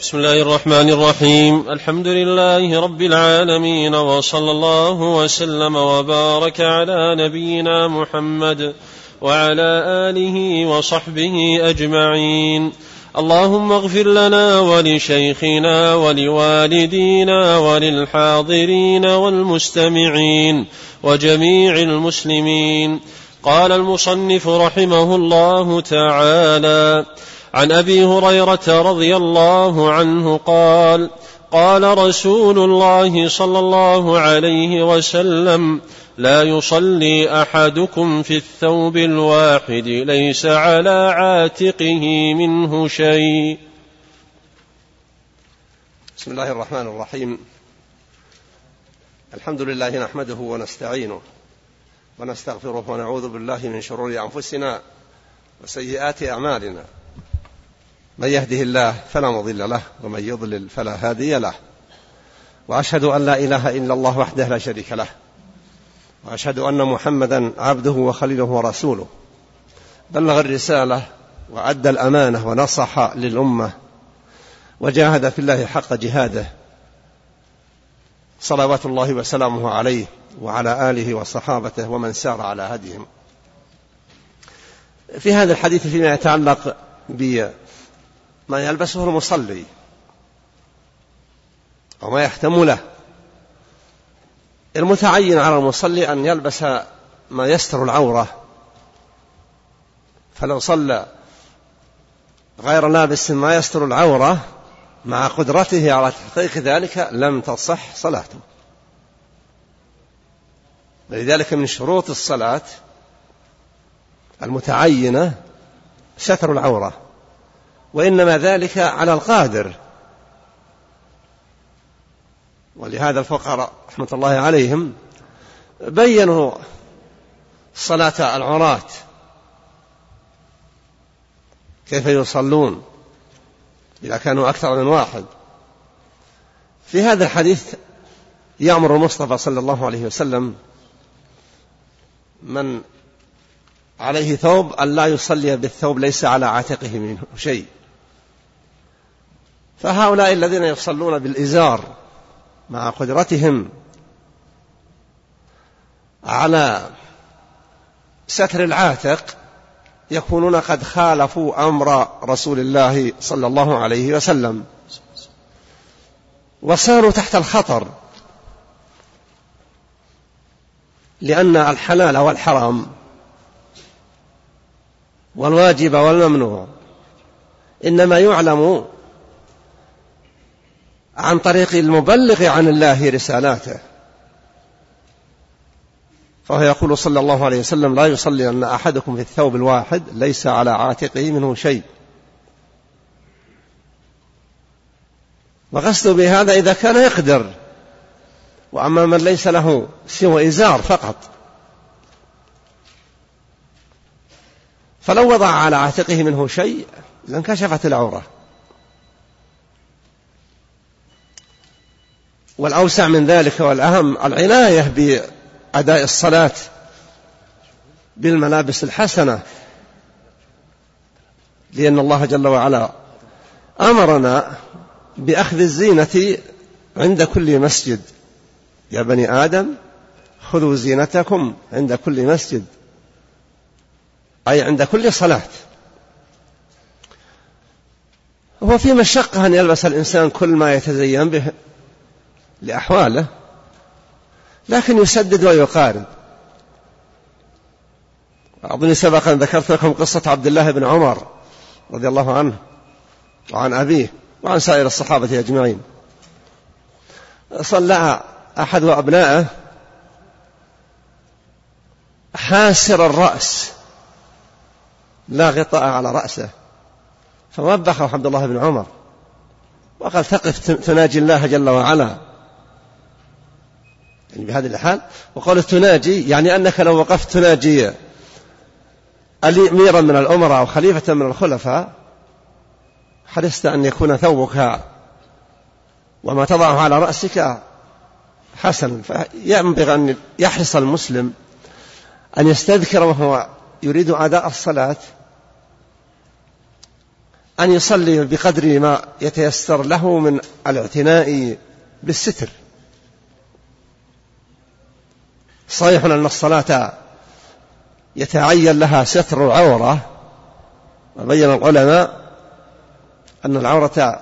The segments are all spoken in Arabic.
بسم الله الرحمن الرحيم. الحمد لله رب العالمين، وصلى الله وسلم وبارك على نبينا محمد وعلى آله وصحبه أجمعين. اللهم اغفر لنا ولشيخنا ولوالدينا وللحاضرين والمستمعين وجميع المسلمين. قال المصنف رحمه الله تعالى: عن أبي هريرة رضي الله عنه قال: قال رسول الله صلى الله عليه وسلم: لا يصلي أحدكم في الثوب الواحد ليس على عاتقه منه شيء. بسم الله الرحمن الرحيم. الحمد لله نحمده ونستعينه ونستغفره ونعوذ بالله من شرور أنفسنا وسيئات أعمالنا. من يهده الله فلا مضل له ومن يضلل فلا هادي له، وأشهد أن لا إله إلا الله وحده لا شريك له، وأشهد أن محمدا عبده وخليله ورسوله، بلغ الرسالة وأدى الأمانة ونصح للأمة وجاهد في الله حق جهاده، صلوات الله وسلامه عليه وعلى آله وصحابته ومن سار على هديهم. في هذا الحديث فيما يتعلق بما يلبسه المصلي وما يحتمله، المتعين على المصلي أن يلبس ما يستر العورة، فلو صلى غير لابس ما يستر العورة مع قدرته على تحقيق ذلك لم تصح صلاته. ولذلك من شروط الصلاة المتعينة ستر العورة، وإنما ذلك على القادر. ولهذا الفقهاء رحمة الله عليهم بيّنوا صلاة العراة كيف يصلون إذا كانوا أكثر من واحد. في هذا الحديث يأمر المصطفى صلى الله عليه وسلم من عليه ثوب أن لا يصلي بالثوب ليس على عاتقه منه شيء. فهؤلاء الذين يصلون بالإزار مع قدرتهم على ستر العاتق يكونون قد خالفوا أمر رسول الله صلى الله عليه وسلم، وصاروا تحت الخطر، لأن الحلال والحرام والواجب والممنوع إنما يعلم عن طريق المبلغ عن الله رسالاته. فهو يقول صلى الله عليه وسلم: لا يصلي أن أحدكم في الثوب الواحد ليس على عاتقه منه شيء. وقصده بهذا إذا كان يقدر، وأما من ليس له سوى إزار فقط فلو وضع على عاتقه منه شيء لانكشفت العورة. والأوسع من ذلك والأهم العناية بأداء الصلاة بالملابس الحسنة، لأن الله جل وعلا أمرنا بأخذ الزينة عند كل مسجد. يا بني آدم خذوا زينتكم عند كل مسجد، أي عند كل صلاة. هو في مشقة أن يلبس الإنسان كل ما يتزين به لأحواله، لكن يسدد ويقارب. أظن سبقا ذكرت لكم قصة عبد الله بن عمر رضي الله عنه وعن أبيه وعن سائر الصحابة أجمعين. صلى أحد أبنائه حاسر الرأس لا غطاء على رأسه، فوبخه عبد الله بن عمر وقال: تقف تناجي الله جل وعلا، يعني بهذه الحال. وقال تناجي يعني أنك لو وقفت تناجي أميرا من الأمراء أو خليفة من الخلفاء حرصت أن يكون ثوبك وما تضعه على رأسك حسنا. فينبغي أن يحرص المسلم أن يستذكر وهو يريد أداء الصلاة أن يصلي بقدر ما يتيسر له من الاعتناء بالستر. صحيح أن الصلاة يتعين لها ستر العورة، وبين العلماء أن العورة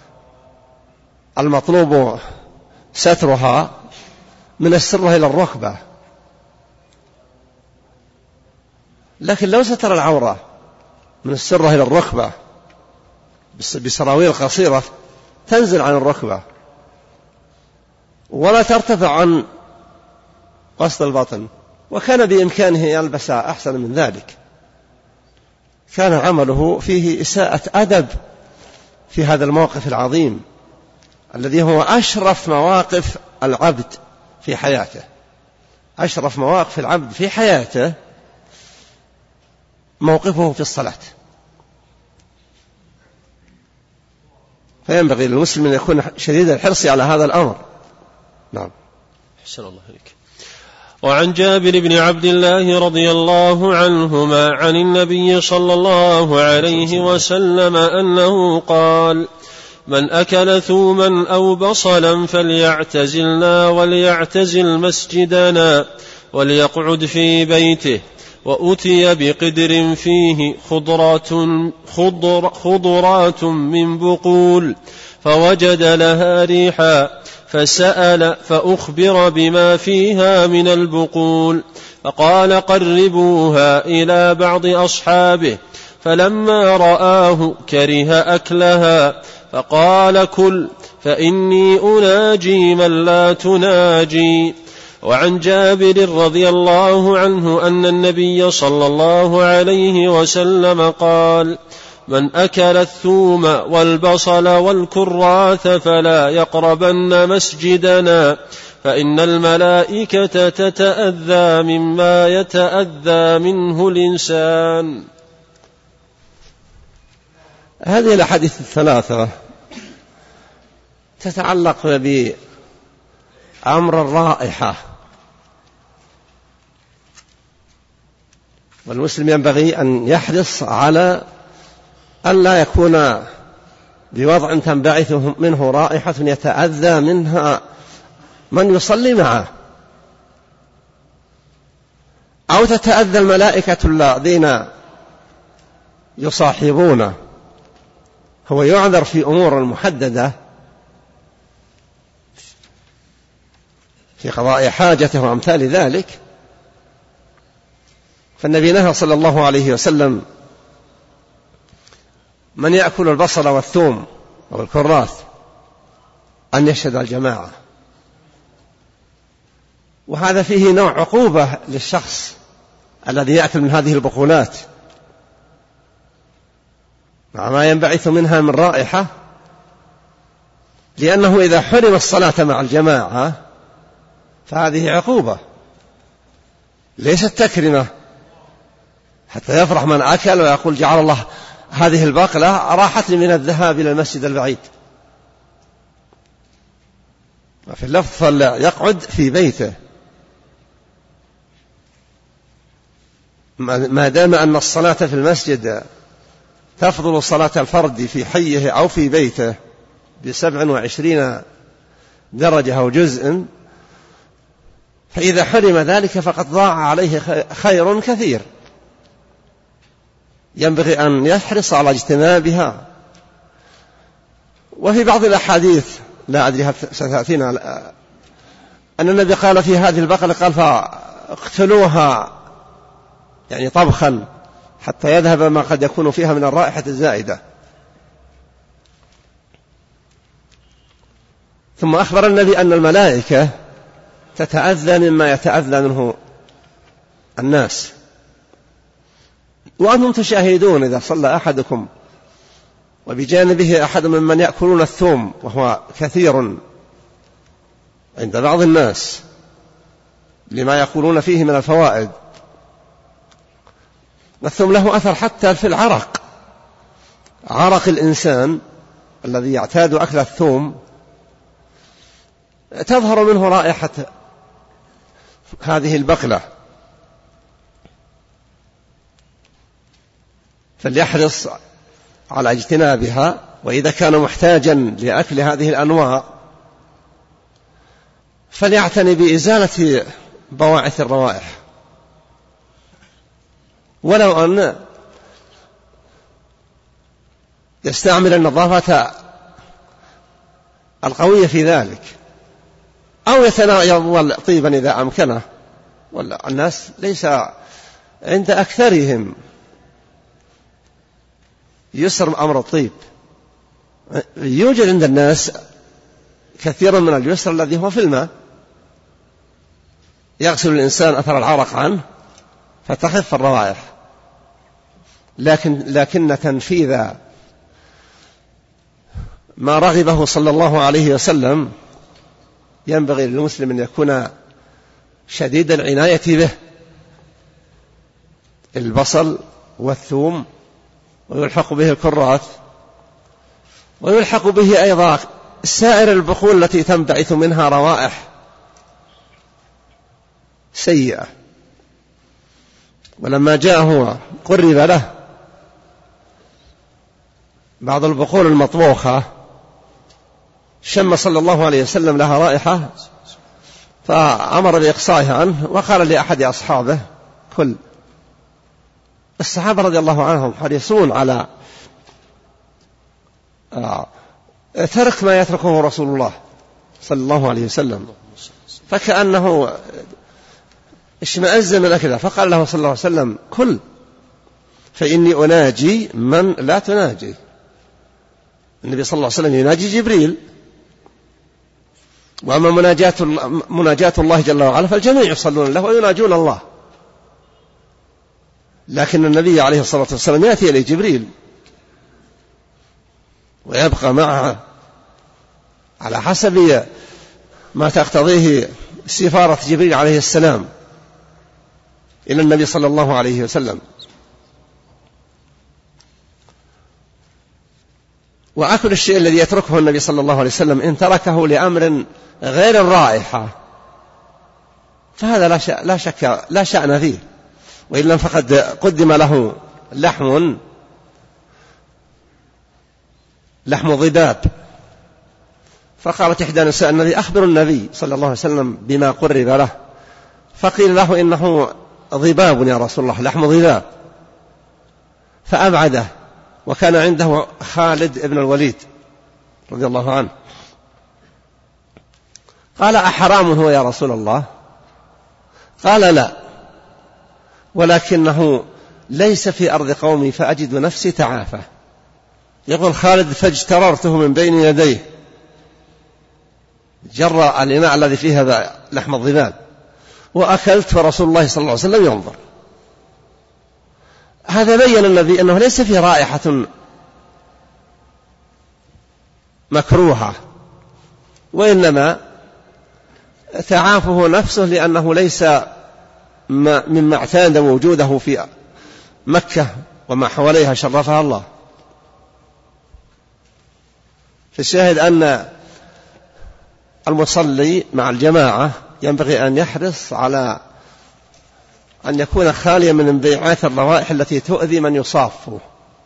المطلوب سترها من السرة إلى الركبة، لكن لو ستر العورة من السرة إلى الركبة بسراويل قصيرة تنزل عن الركبة ولا ترتفع عن وسط البطن، وكان بإمكانه يلبس أحسن من ذلك، كان عمله فيه إساءة أدب في هذا الموقف العظيم الذي هو أشرف مواقف العبد في حياته. أشرف مواقف العبد في حياته موقفه في الصلاة، فينبغي للمسلم أن يكون شديد الحرص على هذا الأمر. نعم. أحسن الله عليك. وعن جابر بن عبد الله رضي الله عنهما عن النبي صلى الله عليه وسلم أنه قال: من أكل ثوما أو بصلا فليعتزلنا وليعتزل مسجدنا وليقعد في بيته. وأتي بقدر فيه خضرات من بقول فوجد لها ريحا، فسأل فأخبر بما فيها من البقول، فقال: قربوها إلى بعض أصحابه، فلما رآه كره أكلها، فقال: كل فإني أناجي من لا تناجي. وعن جابر رضي الله عنه أن النبي صلى الله عليه وسلم قال: من أكل الثوم والبصل والكراث فلا يقربن مسجدنا، فإن الملائكة تتأذى مما يتأذى منه الإنسان. هذه الأحاديث الثلاثة تتعلق بأمر الرائحة، والمسلم ينبغي أن يحرص على أن لا يكون بوضع تنبعث منه رائحة يتأذى منها من يصلي معه، أو تتأذى الملائكة الذين يصاحبونه. هو يعذر في أمور محددة في قضاء حاجته وأمثال ذلك، فالنبي نهى صلى الله عليه وسلم من يأكل البصل والثوم والكراث أن يشهد الجماعة، وهذا فيه نوع عقوبة للشخص الذي يأكل من هذه البقولات مع ما ينبعث منها من رائحة، لأنه إذا حرم الصلاة مع الجماعة فهذه عقوبة ليست تكرمة حتى يفرح من أكل ويقول: جعل الله هذه البقلة راحتني من الذهاب إلى المسجد البعيد. وفي اللفظ: فليقعد في بيته، ما دام أن الصلاة في المسجد تفضل صلاة الفرد في حيه أو في بيته ب27 درجة أو جزء، فإذا حرم ذلك فقد ضاع عليه خير كثير، ينبغي أن يحرص على اجتنابها. وفي بعض الأحاديث لا أدري هل ستأتينا أن النبي قال في هذه البقرة قال: فاقتلوها يعني طبخا حتى يذهب ما قد يكون فيها من الرائحة الزائدة. ثم أخبر النبي أن الملائكة تتأذى مما يتأذى منه الناس، وأنتم تشاهدون إذا صلى أحدكم وبجانبه أحد ممن يأكلون الثوم وهو كثير عند بعض الناس لما يقولون فيه من الفوائد، والثوم له أثر حتى في العرق. عرق الإنسان الذي يعتاد أكل الثوم تظهر منه رائحة هذه البقلة، فليحرص على اجتنابها، وإذا كان محتاجا لأكل هذه الأنواع فليعتني بإزالة بواعث الروائح، ولو أن يستعمل النظافة القوية في ذلك، أو يتناول طيبا إذا أمكنه. والناس ليس عند أكثرهم يسر أمر الطيب، يوجد عند الناس كثيرا من اليسر الذي هو في الماء، يغسل الإنسان أثر العرق عنه فتخف الروائح، لكن تنفيذ ما رغبه صلى الله عليه وسلم ينبغي للمسلم أن يكون شديد العناية به. البصل والثوم، ويلحق به الكرات، ويلحق به أيضا سائر البقول التي تنبعث منها روائح سيئة. ولما جاءه قرب له بعض البقول المطبوخة شم صلى الله عليه وسلم لها رائحة فأمر بإقصائها عنه، وقال لأحد أصحابه كل. الصحابة رضي الله عنهم حريصون على ترك ما يتركه رسول الله صلى الله عليه وسلم، فكأنه اشمأز من أكله، فقال له صلى الله عليه وسلم كل، فإني أناجي من لا تناجي. النبي صلى الله عليه وسلم يناجي جبريل، وأما مناجاة الله جل وعلا فالجميع يصلون له ويناجون الله، لكن النبي عليه الصلاة والسلام يأتي إليه جبريل ويبقى معه على حسب ما تقتضيه سفارة جبريل عليه السلام إلى النبي صلى الله عليه وسلم. وأكل الشيء الذي يتركه النبي صلى الله عليه وسلم إن تركه لأمر غير الرائحة فهذا لا شأن فيه، وإلا فقد قدم له لحم ضباب، فقالت إحدى نساء النبي أخبر النبي صلى الله عليه وسلم بما قرب له، فقيل له إنه ضباب يا رسول الله، لحم ضباب، فأبعده. وكان عنده خالد بن الوليد رضي الله عنه، قال أحرام هو يا رسول الله؟ قال لا، ولكنه ليس في أرض قومي فأجد نفسي تعافى. يقول خالد فاجتررته من بين يديه، جرى الإناء الذي فيه هذا لحم الضباب وأكلت ورسول الله صلى الله عليه وسلم ينظر. هذا بين النبي أنه ليس فيه رائحة مكروهة، وإنما تعافه نفسه لأنه ليس مما اعتاد وجوده في مكة وما حواليها شرفها الله. فالشاهد أن المصلي مع الجماعة ينبغي أن يحرص على أن يكون خاليا من انبعاث الروائح التي تؤذي من يصافه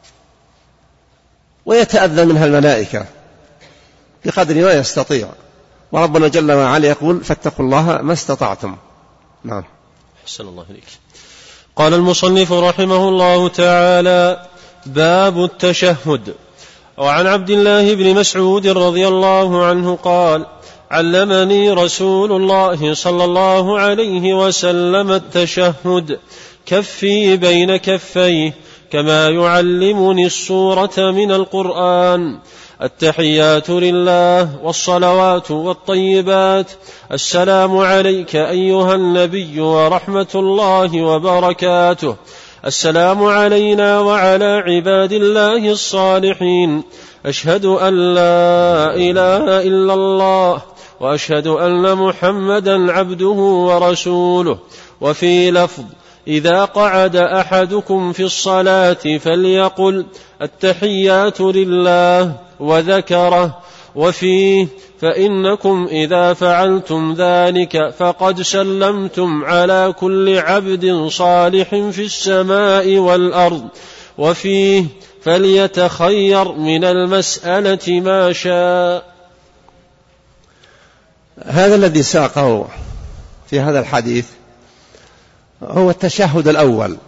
ويتأذى منها الملائكة بقدر ما يستطيع. وربنا جل وعلا يقول فاتقوا الله ما استطعتم. نعم. أحسن الله إليك. قال المصنف رحمه الله تعالى: باب التشهد. وعن عبد الله بن مسعود رضي الله عنه قال: علمني رسول الله صلى الله عليه وسلم التشهد كفي بين كفيه كما يعلمني السورة من القرآن. التحيات لله والصلوات والطيبات. السلام عليك أيها النبي ورحمة الله وبركاته. السلام علينا وعلى عباد الله الصالحين. أشهد أن لا إله إلا الله وأشهد أن محمدا عبده ورسوله. وفي لفظ: إذا قعد أحدكم في الصلاة فليقل التحيات لله وذكره. وفيه: فإنكم إذا فعلتم ذلك فقد سلمتم على كل عبد صالح في السماء والأرض. وفيه: فليتخير من المسألة ما شاء. هذا الذي ساقه في هذا الحديث هو التشهد الأول،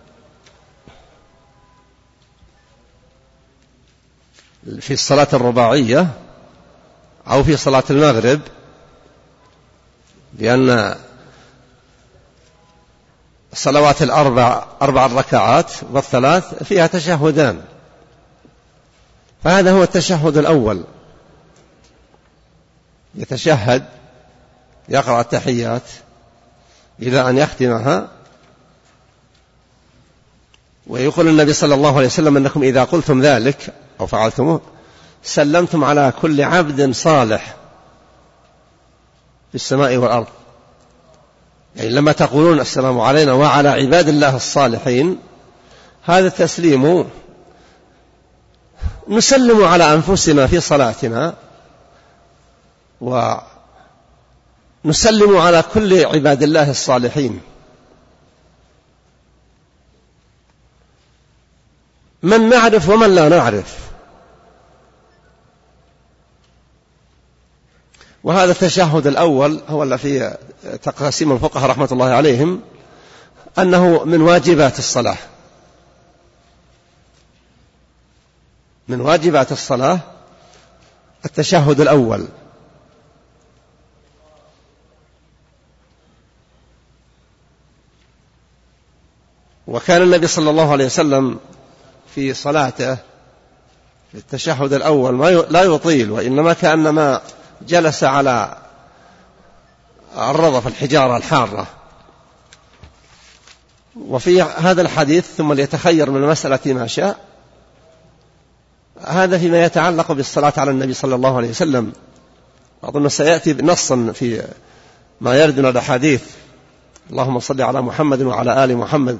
في الصلاة الرباعية أو في صلاة المغرب، لأن الصلوات أربع ركعات والثلاث فيها تشهدان، فهذا هو التشهد الأول، يتشهد يقرأ التحيات إلى أن يختمها، ويقول النبي صلى الله عليه وسلم أنكم إذا قلتم ذلك أو فعلتموه سلمتم على كل عبد صالح في السماء والأرض. يعني لما تقولون السلام علينا وعلى عباد الله الصالحين، هذا التسليم نسلم على أنفسنا في صلاتنا، ونسلم على كل عباد الله الصالحين، من نعرف ومن لا نعرف. وهذا التشهد الأول هو الذي تقسيم الفقهاء رحمة الله عليهم أنه من واجبات الصلاة، من واجبات الصلاة التشهد الأول. وكان النبي صلى الله عليه وسلم في صلاته في التشهد الأول لا يطيل، وإنما كأنما جلس على الرضف الحجارة الحارة. وفي هذا الحديث ثم ليتخير من المسألة ما شاء، هذا فيما يتعلق بالصلاة على النبي صلى الله عليه وسلم. أظن سيأتي نصا في ما يرد من الأحاديث: اللهم صل على محمد وعلى آل محمد.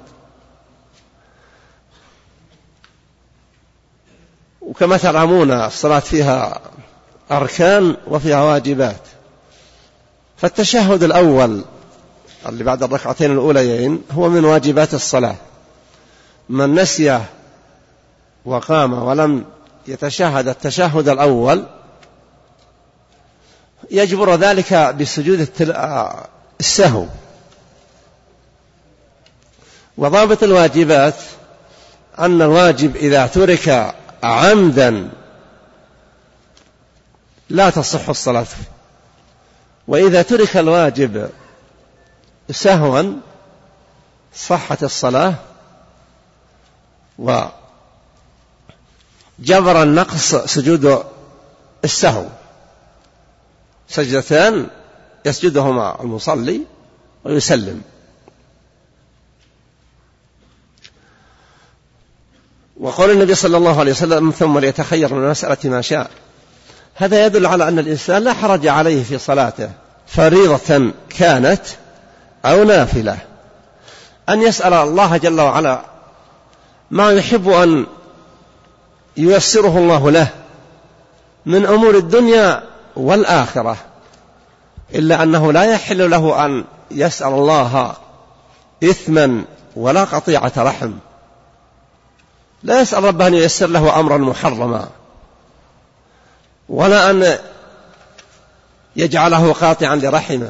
وكما تعلمون الصلاة فيها أركان وفيها واجبات، فالتشهد الأول اللي بعد الركعتين الأوليين هو من واجبات الصلاة. من نسيه وقام ولم يتشهد التشهد الأول يجبر ذلك بسجود السهو. وضابط الواجبات أن الواجب إذا ترك عمدا لا تصح الصلاة، وإذا ترك الواجب سهوا صحت الصلاة، وجبر النقص سجود السهو، سجدتان يسجدهما المصلي ويسلم. وقال النبي صلى الله عليه وسلم: ثم ليتخير من المسألة ما شاء. هذا يدل على أن الإنسان لا حرج عليه في صلاته، فريضة كانت أو نافلة، أن يسأل الله جل وعلا ما يحب أن ييسره الله له من أمور الدنيا والآخرة، إلا أنه لا يحل له أن يسأل الله إثما ولا قطيعة رحم. لا يسأل ربه أن ييسر له أمرا محرما، ولا أن يجعله قاطعا لرحمه،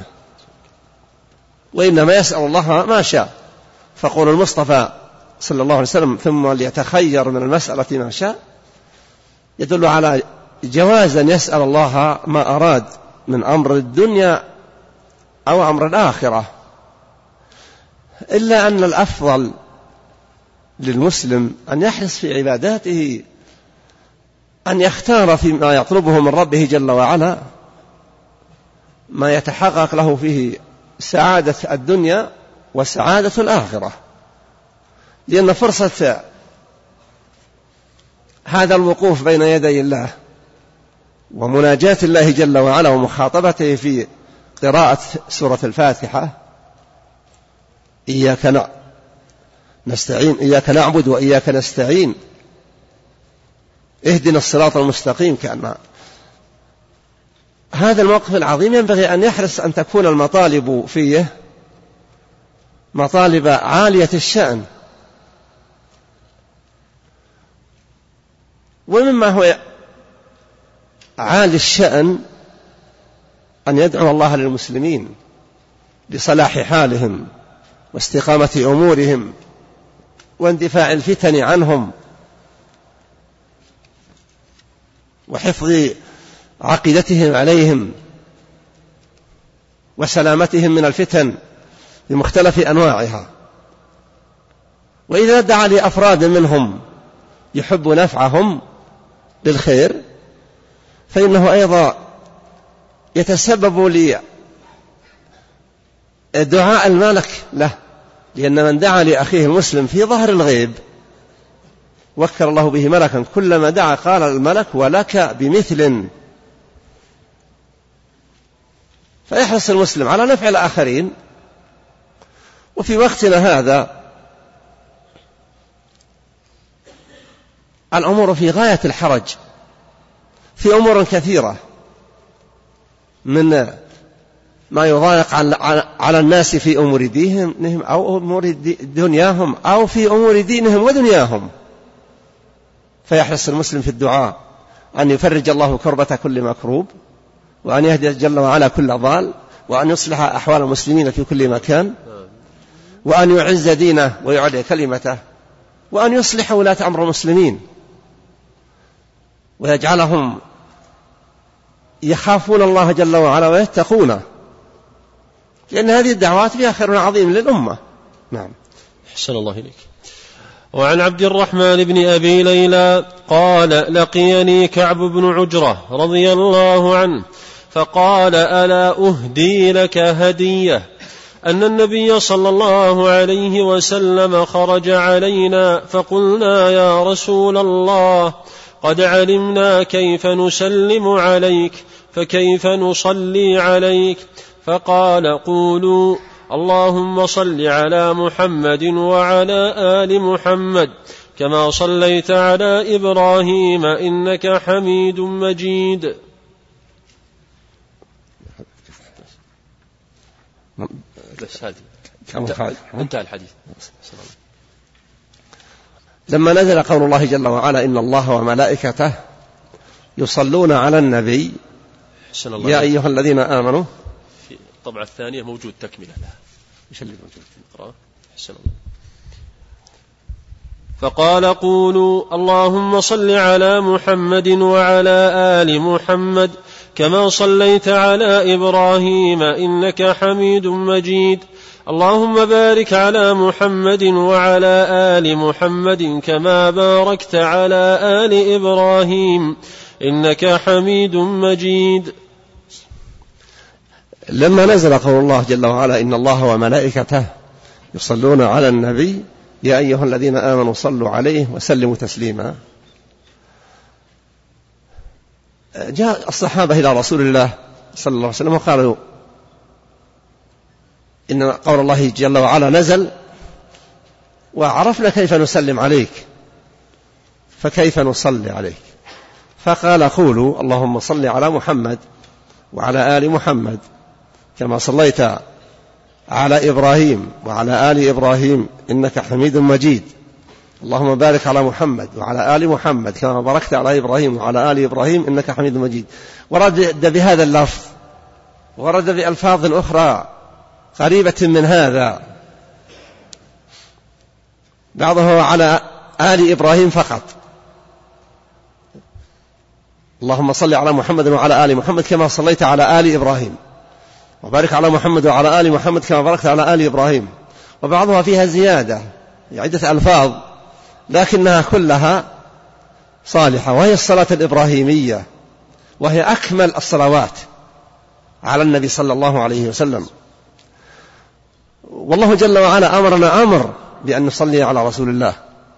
وإنما يسأل الله ما شاء. فقول المصطفى صلى الله عليه وسلم: ثم ليتخير من المسألة ما شاء، يدل على جواز أن يسأل الله ما أراد من أمر الدنيا أو أمر الآخرة، إلا أن الأفضل للمسلم أن يحرص في عباداته أن يختار فيما يطلبه من ربه جل وعلا ما يتحقق له فيه سعادة الدنيا وسعادة الآخرة، لأن فرصة هذا الوقوف بين يدي الله ومناجاة الله جل وعلا ومخاطبته في قراءة سورة الفاتحة: إياك نستعين، إياك نعبد وإياك نستعين، اهدنا الصراط المستقيم. كأن هذا الموقف العظيم ينبغي أن يحرص أن تكون المطالب فيه مطالب عالية الشأن، ومما هو عالي الشأن أن يدعو الله للمسلمين لصلاح حالهم واستقامة أمورهم واندفاع الفتن عنهم وحفظ عقيدتهم عليهم وسلامتهم من الفتن بمختلف أنواعها. وإذا دعا لأفراد منهم يحب نفعهم للخير فإنه أيضا يتسبب لدعاء الملك له، لأن من دعا لأخيه المسلم في ظهر الغيب وكر الله به ملكا كلما دعا قال الملك ولك بمثل. فيحرص المسلم على نفع الآخرين. وفي وقتنا هذا الأمور في غاية الحرج في أمور كثيرة، من ما يضايق على الناس في أمور دينهم أو أمور دنياهم أو في أمور دينهم ودنياهم. فيحرص المسلم في الدعاء أن يفرج الله كربة كل مكروب، وأن يهدي جل وعلا كل ضال، وأن يصلح أحوال المسلمين في كل مكان، وأن يعز دينه ويعلي كلمته، وأن يصلح ولاة أمر المسلمين ويجعلهم يخافون الله جل وعلا ويتقونه، لأن هذه الدعوات فيها خير عظيم للأمة. نعم. أحسن الله إليك. وعن عبد الرحمن بن أبي ليلى قال لقيني كعب بن عجرة رضي الله عنه فقال ألا أهدي لك هدية أن النبي صلى الله عليه وسلم خرج علينا فقلنا يا رسول الله قد علمنا كيف نسلم عليك فكيف نصلي عليك؟ فقال قولوا اللهم صل على محمد وعلى آل محمد كما صليت على إبراهيم إنك حميد مجيد. بس هذه انتهى الحديث. لما نزل قول الله جل وعلا إن الله وملائكته يصلون على النبي يا أيها الذين آمنوا، في الطبعة الثانية موجود تكملة لها. إيش اللي موجود؟ أحسن الله. فقال قولوا اللهم صل على محمد وعلى آل محمد كما صليت على إبراهيم إنك حميد مجيد. اللهم بارك على محمد وعلى آل محمد كما باركت على آل إبراهيم إنك حميد مجيد. لما نزل قول الله جل وعلا إن الله وملائكته يصلون على النبي يا أيها الذين آمنوا صلوا عليه وسلموا تسليما، جاء الصحابة إلى رسول الله صلى الله عليه وسلم وقالوا إن قول الله جل وعلا نزل وعرفنا كيف نسلم عليك فكيف نصلي عليك؟ فقال قولوا اللهم صل على محمد وعلى آل محمد كما صليت على إبراهيم وعلى آل إبراهيم إنك حميد مجيد. اللهم بارك على محمد وعلى آل محمد كما باركت على إبراهيم وعلى آل إبراهيم إنك حميد مجيد. ورد بهذا اللفظ ورد بألفاظ أخرى قريبة من هذا، بعضها على آل إبراهيم فقط، اللهم صل على محمد وعلى آل محمد كما صليت على آل إبراهيم وبارك على محمد وعلى آل محمد كما باركت على آل إبراهيم. وبعضها فيها زيادة عدة ألفاظ لكنها كلها صالحة، وهي الصلاة الإبراهيمية، وهي أكمل الصلوات على النبي صلى الله عليه وسلم. والله جل وعلا أمرنا أمر بأن نصلي على رسول الله،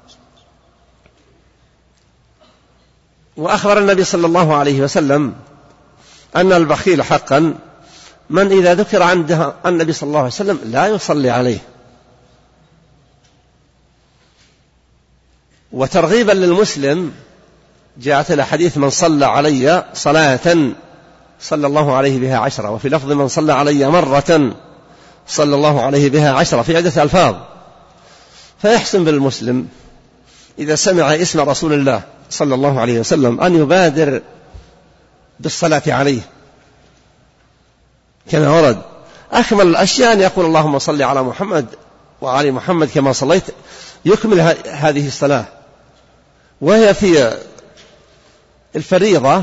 وأخبر النبي صلى الله عليه وسلم أن البخيل حقا من إذا ذكر عنده النبي صلى الله عليه وسلم لا يصلي عليه. وترغيبا للمسلم جاءت الحديث من صلى علي صلاة صلى الله عليه بها 10، وفي لفظ من صلى علي مرة صلى الله عليه بها 10، في عدة ألفاظ. فيحسن بالمسلم إذا سمع اسم رسول الله صلى الله عليه وسلم أن يبادر بالصلاة عليه كما ورد. أكمل الأشياء أن يقول اللهم صل على محمد وعلى محمد كما صليت، يكمل هذه الصلاة. وهي في الفريضة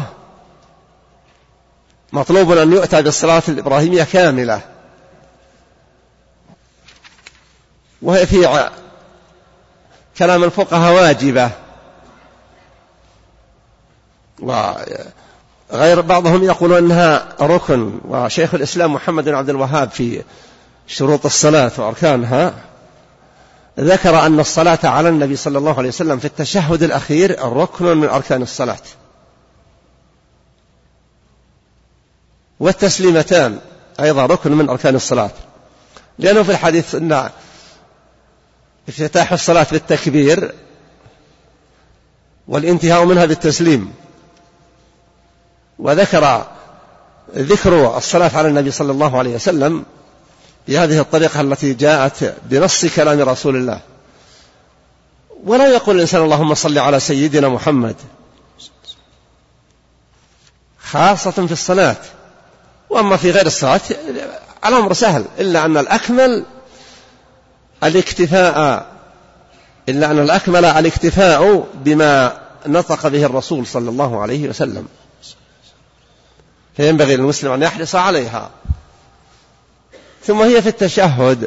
مطلوب أن يؤتى بالصلاة الإبراهيمية كاملة، وهي في كلام الفقهاء واجبة، وغير بعضهم يقول أنها ركن. وشيخ الإسلام محمد بن عبد الوهاب في شروط الصلاة وأركانها ذكر أن الصلاة على النبي صلى الله عليه وسلم في التشهد الأخير ركن من أركان الصلاة، والتسليمتان أيضا ركن من أركان الصلاة، لأنه في الحديث أن افتتاح الصلاة بالتكبير والانتهاء منها بالتسليم. وذكر الصلاة على النبي صلى الله عليه وسلم بهذه الطريقة التي جاءت بنص كلام رسول الله. ولا يقول الإنسان اللهم صل على سيدنا محمد، خاصة في الصلاة. وأما في غير الصلاة الأمر سهل، إلا أن الأكمل الاكتفاء بما نطق به الرسول صلى الله عليه وسلم، فينبغي للمسلم أن يحرص عليها. ثم هي في التشهد،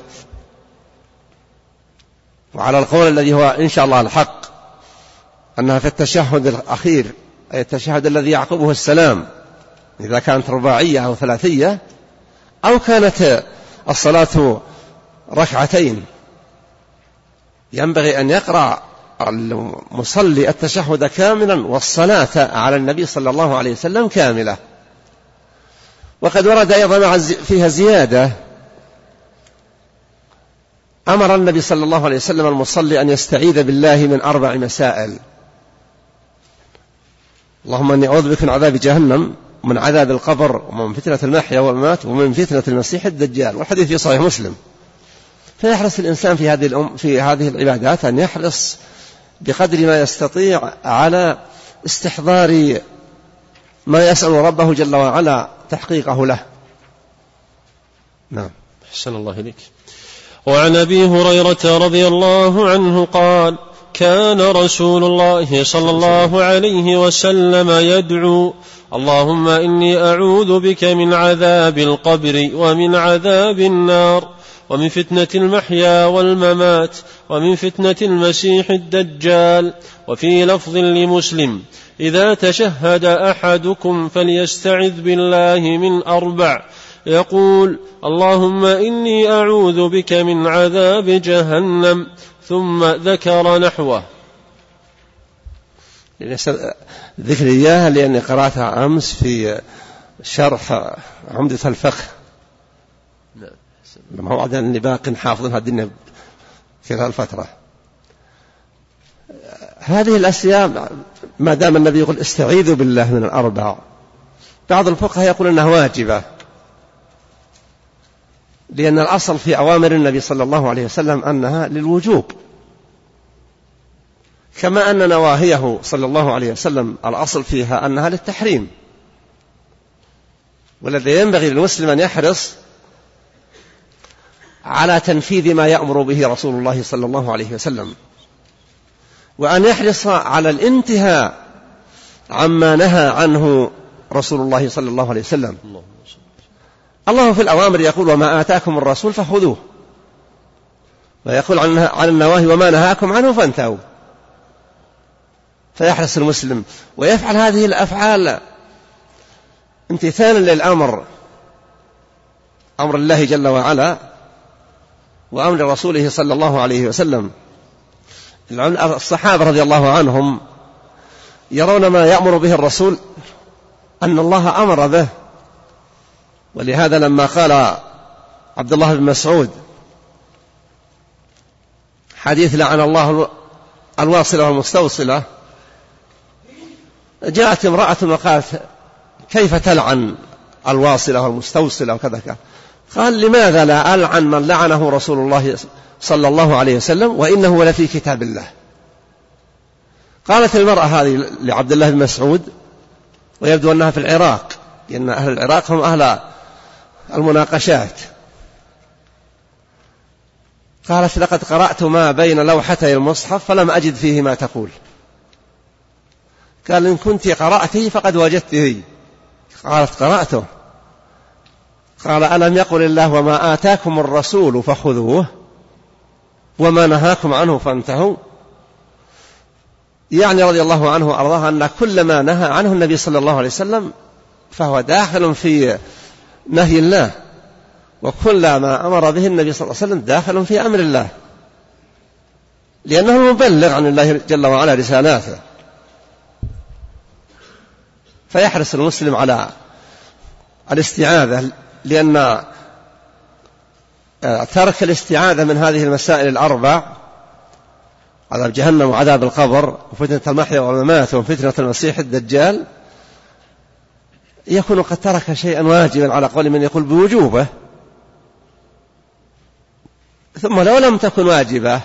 وعلى القول الذي هو إن شاء الله الحق أنها في التشهد الأخير، أي التشهد الذي يعقبه السلام، إذا كانت رباعية أو ثلاثية أو كانت الصلاة ركعتين، ينبغي أن يقرأ المصلي التشهد كاملا والصلاة على النبي صلى الله عليه وسلم كاملة. وقد ورد أيضا فيها زيادة، أمر النبي صلى الله عليه وسلم المصلي أن يستعيذ بالله من 4 مسائل: اللهم أني أعوذ بك من عذاب جهنم، ومن عذاب القبر، ومن فتنة المحيا والممات، ومن فتنة المسيح الدجال. والحديث في صحيح مسلم. فيحرص الإنسان في هذه العبادات أن يحرص بقدر ما يستطيع على استحضار ما يسأل ربه جل وعلا تحقيقه له. نعم. أحسن الله إليك. وعن أبي هريرة رضي الله عنه قال: كان رسول الله صلى الله عليه وسلم يدعو: اللهم إني أعوذ بك من عذاب القبر ومن عذاب النار ومن فتنة المحيا والممات ومن فتنة المسيح الدجال. وفي لفظ لمسلم: إذا تشهد أحدكم فليستعذ بالله من 4، يقول: اللهم إني أعوذ بك من عذاب جهنم، ثم ذكر نحوه. ذكر إياها لأني قرأتها أمس في شرح عمدة الفقه، لما هو عدن أني باق حافظها الدنيا في هذه الفترة. هذه الأشياء ما دام النبي يقول استعيذوا بالله من 4، بعض الفقهاء يقول أنها واجبة، لأن الأصل في أوامر النبي صلى الله عليه وسلم أنها للوجوب، كما أن نواهيه صلى الله عليه وسلم الأصل فيها أنها للتحريم. والذي ينبغي للمسلم أن يحرص على تنفيذ ما يأمر به رسول الله صلى الله عليه وسلم، وأن يحرص على الانتهاء عما نهى عنه رسول الله صلى الله عليه وسلم. الله في الأوامر يقول: وما آتاكم الرسول فخذوه، ويقول عن النواهي: وما نهاكم عنه فانتهوا. فيحرص المسلم ويفعل هذه الأفعال امتثالا للأمر، أمر الله جل وعلا وأمر رسوله صلى الله عليه وسلم. الصحابة رضي الله عنهم يرون ما يأمر به الرسول أن الله أمر به، ولهذا لما قال عبد الله بن مسعود حديث لعن الله الواصلة والمستوصلة، جاءت امرأة وقالت: كيف تلعن الواصلة والمستوصلة وكذا؟ قال: لماذا لا ألعن من لعنه رسول الله صلى الله عليه وسلم وإنه لفي كتاب الله؟ قالت المرأة هذه لعبد الله بن مسعود، ويبدو أنها في العراق، لأن أهل العراق هم أهل المناقشات، قالت: لقد قرأت ما بين لوحتي المصحف فلم أجد فيه ما تقول. قال: إن كنت قرأته فقد وجدته. قالت: قرأته. قال: ألم يقل الله: وما آتاكم الرسول فخذوه وما نهاكم عنه فانتهوا؟ يعني رضي الله عنه وأرضاه أن كل ما نهى عنه النبي صلى الله عليه وسلم فهو داخل في نهي الله، وكل ما أمر به النبي صلى الله عليه وسلم داخل في أمر الله، لأنه المبلغ عن الله جل وعلا رسالاته. فيحرص المسلم على الاستعاذة، لأن ترك الاستعاذة من هذه المسائل الأربع، عذاب جهنم وعذاب القبر وفتنة المحيا والممات وفتنة المسيح الدجال، يكون قد ترك شيئا واجبا على قول من يقول بوجوبه. ثم لو لم تكن واجبة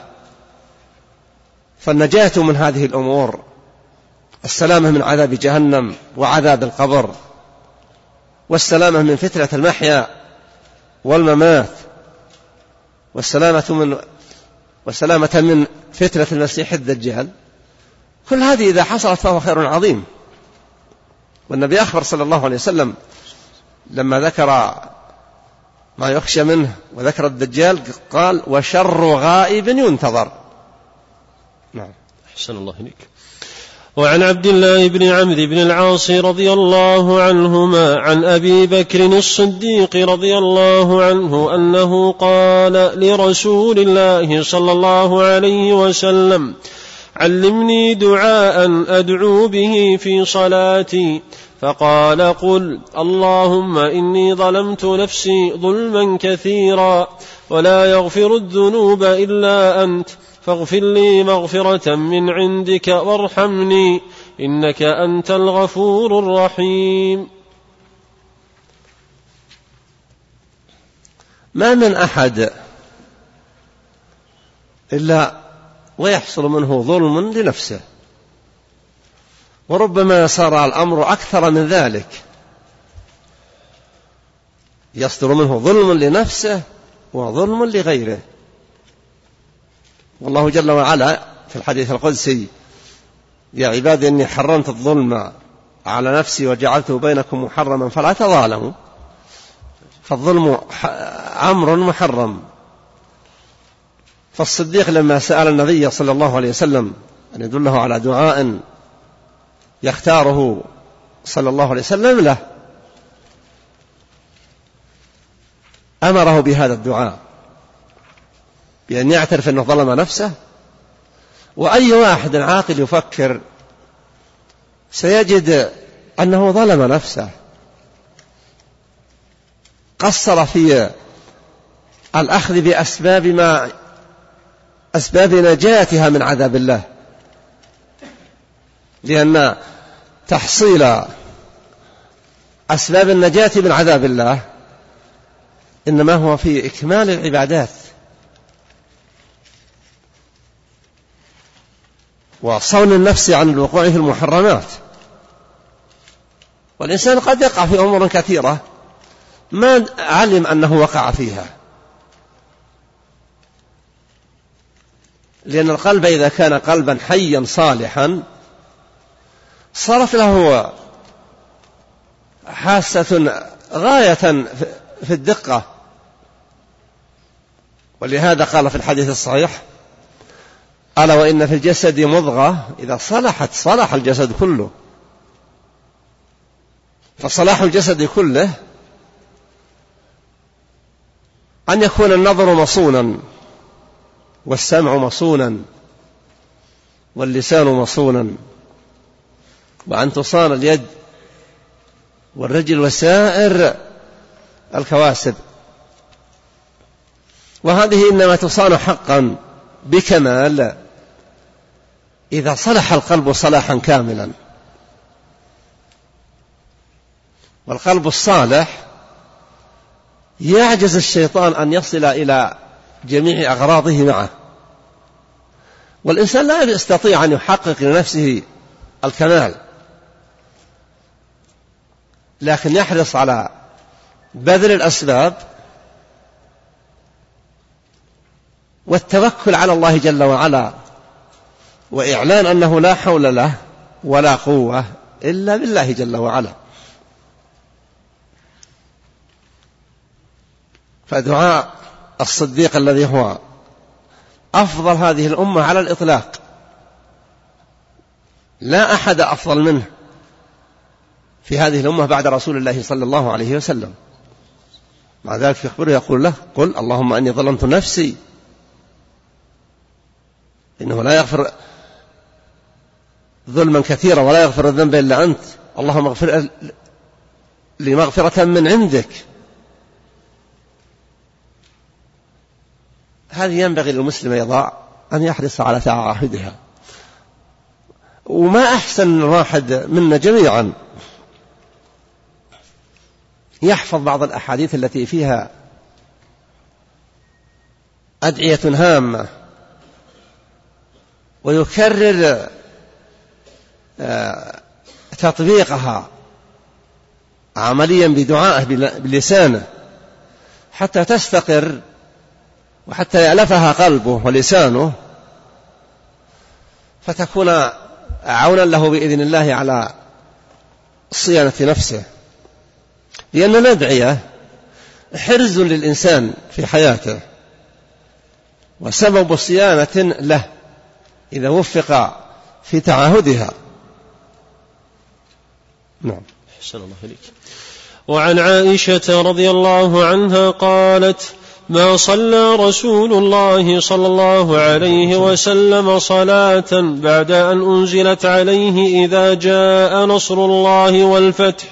فالنجاة من هذه الأمور، السلامة من عذاب جهنم وعذاب القبر، والسلامة من فتنة المحيا والممات، والسلامة من فتنة المسيح الدجال، كل هذه إذا حصلت فهو خير عظيم. والنبي أخبر صلى الله عليه وسلم لما ذكر ما يخشى منه وذكر الدجال قال: وشر غائب ينتظر. نعم. أحسن الله إليك. وعن عبد الله بن عمرو بن العاص رضي الله عنهما عن أبي بكر الصديق رضي الله عنه أنه قال لرسول الله صلى الله عليه وسلم: علمني دعاء أدعو به في صلاتي. فقال: قل: اللهم إني ظلمت نفسي ظلما كثيرا ولا يغفر الذنوب إلا أنت، فاغفر لي مغفرة من عندك وارحمني إنك أنت الغفور الرحيم. ما من أحد إلا ويحصل منه ظلم لنفسه، وربما صار الأمر أكثر من ذلك، يصدر منه ظلم لنفسه وظلم لغيره. والله جل وعلا في الحديث القدسي: يا عبادي إني حرمت الظلم على نفسي وجعلته بينكم محرما فلا تظالموا. فالظلم أمر محرم. فالصديق لما سأل النبي صلى الله عليه وسلم أن يدله على دعاء يختاره صلى الله عليه وسلم له، أمره بهذا الدعاء، بأن يعترف أنه ظلم نفسه. وأي واحد عاقل يفكر سيجد أنه ظلم نفسه، قصر في الأخذ أسباب نجاتها من عذاب الله، لأن تحصيل أسباب النجاة من عذاب الله إنما هو في إكمال العبادات وصون النفس عن الوقوع في المحرمات. والإنسان قد يقع في أمور كثيرة ما علم أنه وقع فيها، لأن القلب إذا كان قلبا حيا صالحا صارت له حاسة غاية في الدقة. ولهذا قال في الحديث الصحيح: ألا وإن في الجسد مضغة إذا صلحت صلح الجسد كله. فصلاح الجسد كله أن يكون النظر مصونا، والسمع مصونا، واللسان مصونا، وأن تصان اليد والرجل وسائر الكواسب. وهذه إنما تصان حقا بكمال إذا صلح القلب صلاحا كاملا. والقلب الصالح يعجز الشيطان أن يصل إلى جميع أغراضه معه، والإنسان لا يستطيع أن يحقق لنفسه الكمال، لكن يحرص على بذل الأسباب والتوكل على الله جل وعلا، وإعلان أنه لا حول له ولا قوة إلا بالله جل وعلا. فدعاء الصديق الذي هو أفضل هذه الأمة على الإطلاق، لا أحد أفضل منه في هذه الأمة بعد رسول الله صلى الله عليه وسلم. مع ذلك يخبره يقول له: قل اللهم أني ظلمت نفسي، إنه لا يغفر ظلما كثيرا ولا يغفر الذنب إلا أنت، اللهم اغفر لي مغفرة من عندك. هذه ينبغي للمسلم يضع أن يحرص على تعاهدها. وما أحسن الواحد منا جميعا يحفظ بعض الأحاديث التي فيها أدعية هامة ويكرر تطبيقها عمليا بدعائه بلسانه حتى تستقر وحتى يألفها قلبه ولسانه، فتكون عونا له بإذن الله على صيانة نفسه. لأن الأدعية حرز للإنسان في حياته وسبب صيانة له إذا وفق في تعاهدها. نعم. أحسن الله إليك. وعن عائشة رضي الله عنها قالت: ما صلى رسول الله صلى الله عليه وسلم صلاة بعد أن أنزلت عليه إذا جاء نصر الله والفتح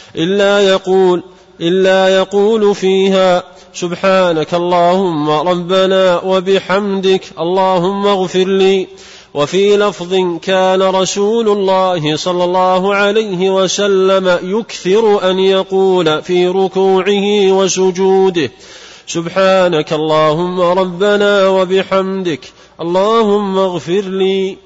إلا يقول فيها: سبحانك اللهم ربنا وبحمدك اللهم اغفر لي. وفي لفظ: كان رسول الله صلى الله عليه وسلم يكثر أن يقول في ركوعه وسجوده: سبحانك اللهم ربنا وبحمدك اللهم اغفر لي.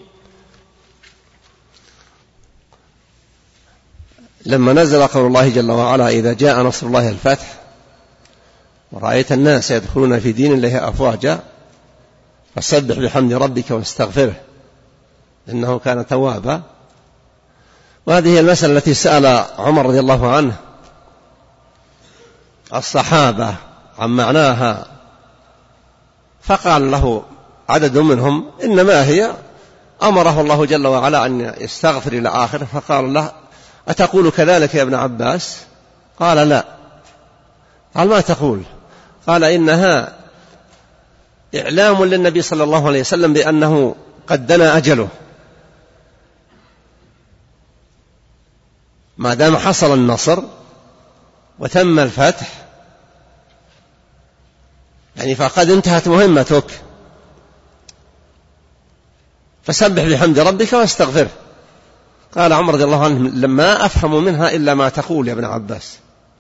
لما نزل قول الله جل وعلا: إذا جاء نصر الله الفتح ورأيت الناس يدخلون في دين الله أفواجا فسبح بحمد ربك واستغفره إنه كان توابا. وهذه المسألة التي سأل عمر رضي الله عنه الصحابة عن معناها، فقال له عدد منهم: إنما هي أمره الله جل وعلا أن يستغفر إلى آخره. فقال له: أتقول كذلك يا ابن عباس؟ قال: لا. قال: ما تقول؟ قال: إنها إعلام للنبي صلى الله عليه وسلم بأنه قد دنا أجله، ما دام حصل النصر وتم الفتح يعني فقد انتهت مهمتك، فسبح بحمد ربك واستغفره. قال عمر رضي الله عنه: لما أفهم منها إلا ما تقول يا ابن عباس.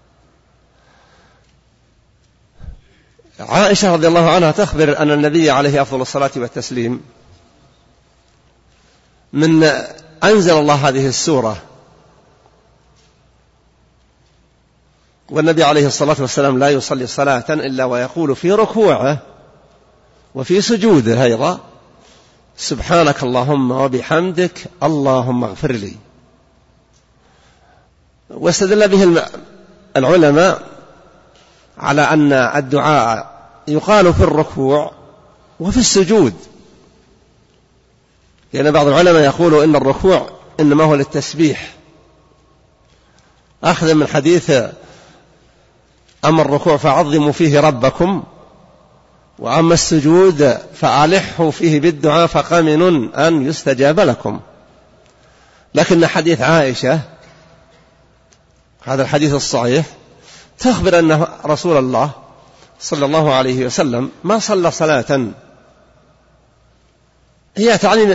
عائشة رضي الله عنها تخبر أن النبي عليه أفضل الصلاة والتسليم من أنزل الله هذه السورة، والنبي عليه الصلاة والسلام لا يصلي صلاة إلا ويقول في ركوعه وفي سجوده أيضا: سبحانك اللهم وبحمدك اللهم اغفر لي. واستدل به العلماء على أن الدعاء يقال في الركوع وفي السجود، لأن بعض العلماء يقول إن الركوع إنما هو للتسبيح، أخذا من حديث: أما الركوع فعظموا فيه ربكم، وأما السجود فألحوا فيه بالدعاء فقمن أن يستجاب لكم. لكن حديث عائشة هذا الحديث الصحيح تخبر أن رسول الله صلى الله عليه وسلم ما صلى صلاة هي تعني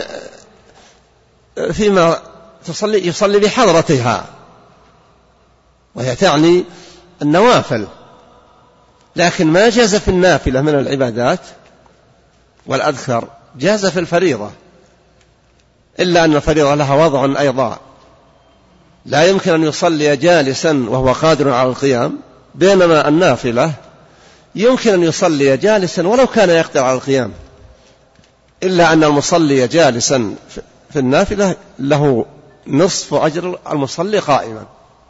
فيما يصلي بحضرتها، وهي تعني النوافل، لكن ما جاز في النافلة من العبادات والأذكار جاز في الفريضة، إلا أن الفريضة لها وضع أيضا، لا يمكن أن يصلي جالسا وهو قادر على القيام، بينما النافلة يمكن أن يصلي جالسا ولو كان يقدر على القيام، إلا أن المصلي جالسا في النافلة له نصف أجر المصلي قائما.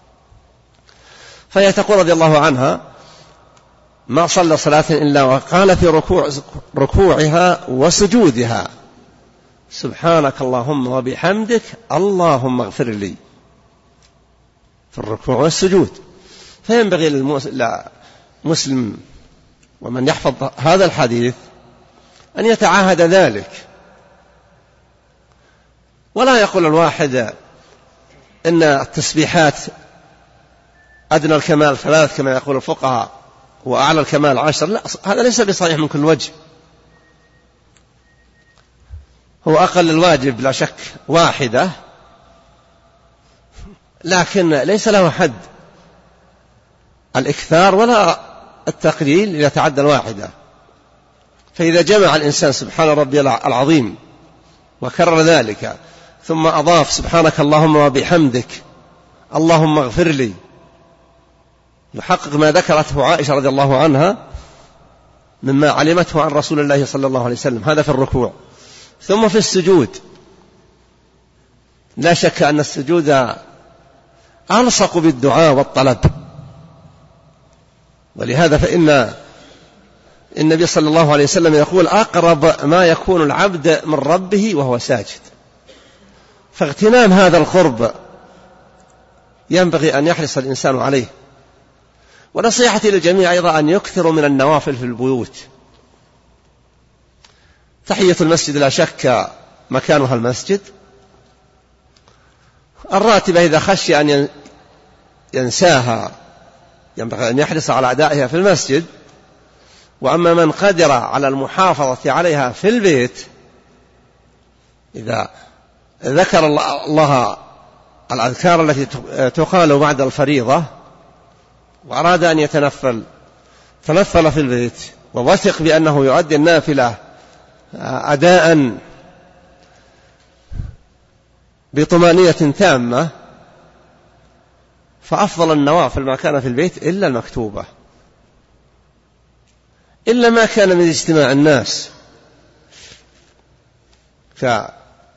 فهي تقول رضي الله عنها: ما صلى صلاة إلا وقال في ركوعها وسجودها: سبحانك اللهم وبحمدك اللهم اغفر لي، في الركوع والسجود. فينبغي للمسلم ومن يحفظ هذا الحديث أن يتعاهد ذلك، ولا يقول الواحد إن التسبيحات أدنى الكمال 3 كما يقول الفقهاء وأعلى الكمال 10. لا، هذا ليس بصحيح من كل وجه. هو أقل الواجب لا شك 1، لكن ليس له حد الإكثار ولا التقليل يتعدى 1. فإذا جمع الإنسان سبحان ربي العظيم وكرر ذلك، ثم أضاف سبحانك اللهم وبحمدك اللهم اغفر لي، يحقق ما ذكرته عائشة رضي الله عنها مما علمته عن رسول الله صلى الله عليه وسلم. هذا في الركوع. ثم في السجود، لا شك أن السجود ألصق بالدعاء والطلب، ولهذا فإن النبي صلى الله عليه وسلم يقول: أقرب ما يكون العبد من ربه وهو ساجد. فاغتنام هذا القرب ينبغي أن يحرص الإنسان عليه. ونصيحتي للجميع أيضا أن يكثروا من النوافل في البيوت. تحية المسجد لا شك مكانها المسجد. الراتبة إذا خشي أن ينساها ينبغي أن يحرص على أدائها في المسجد. وأما من قدر على المحافظة عليها في البيت، إذا ذكر الله الأذكار التي تقال بعد الفريضة وأراد أن يتنفل، تنفل في البيت ووثق بأنه يؤدي النافلة أداء بطمانينة تامة، فأفضل النوافل ما كان في البيت إلا المكتوبة، إلا ما كان من اجتماع الناس كصلاة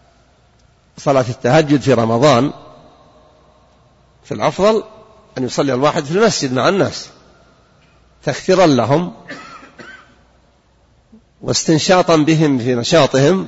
التهجد في رمضان. في الأفضل أن يصلي الواحد في المسجد مع الناس تكثيرا لهم واستنشاطا بهم في نشاطهم،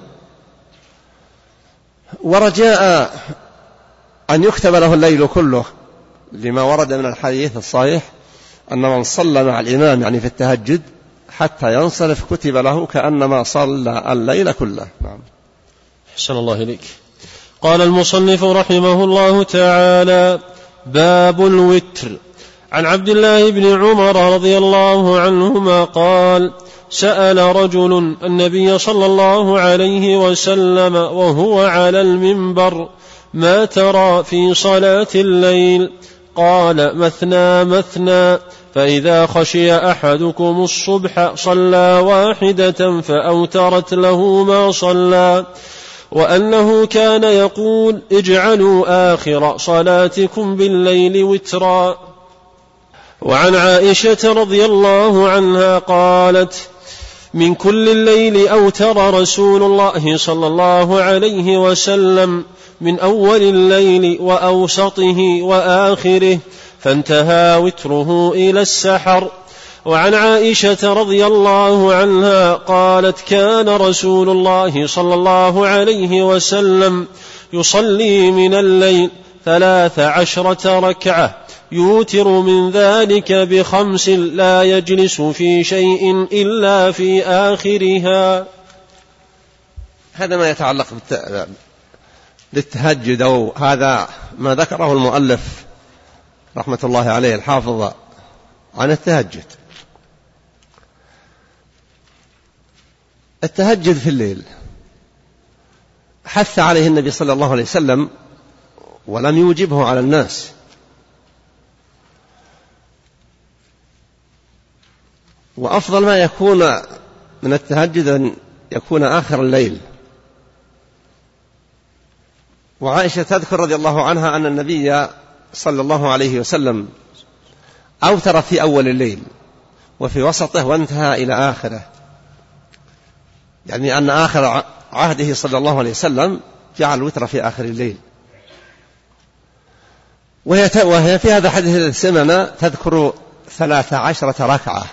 ورجاء أن يكتب له الليل كله، لما ورد من الحديث الصحيح أن من صلى مع الإمام يعني في التهجد حتى ينصرف كتب له كأنما صلى الليل كله. نعم. أحسن الله إليك. قال المصنف رحمه الله تعالى: باب الوتر. عن عبد الله بن عمر رضي الله عنهما قال: سأل رجل النبي صلى الله عليه وسلم وهو على المنبر: ما ترى في صلاة الليل؟ قال: مثنى مثنى، فإذا خشي أحدكم الصبح صلى 1 فأوترت له ما صلى، وأنه كان يقول: اجعلوا آخر صلاتكم بالليل وترا. وعن عائشة رضي الله عنها قالت: من كل الليل أوتر رسول الله صلى الله عليه وسلم، من أول الليل وأوسطه وآخره، فانتهى وتره إلى السحر. وعن عائشة رضي الله عنها قالت: كان رسول الله صلى الله عليه وسلم يصلي من الليل 13 ركعة، يوتر من ذلك ب5 لا يجلس في شيء إلا في آخرها. هذا ما يتعلق بالتهجد، أو هذا ما ذكره المؤلف رحمة الله عليه الحافظ عن التهجد. التهجد في الليل حث عليه النبي صلى الله عليه وسلم ولم يوجبه على الناس، وأفضل ما يكون من التهجد أن يكون آخر الليل. وعائشة تذكر رضي الله عنها أن النبي صلى الله عليه وسلم أوتر في أول الليل وفي وسطه وانتهى إلى آخره، يعني أن آخر عهده صلى الله عليه وسلم جعل الوتر في آخر الليل. وهي في هذا الحديث الثمن تذكر 13 ركعة.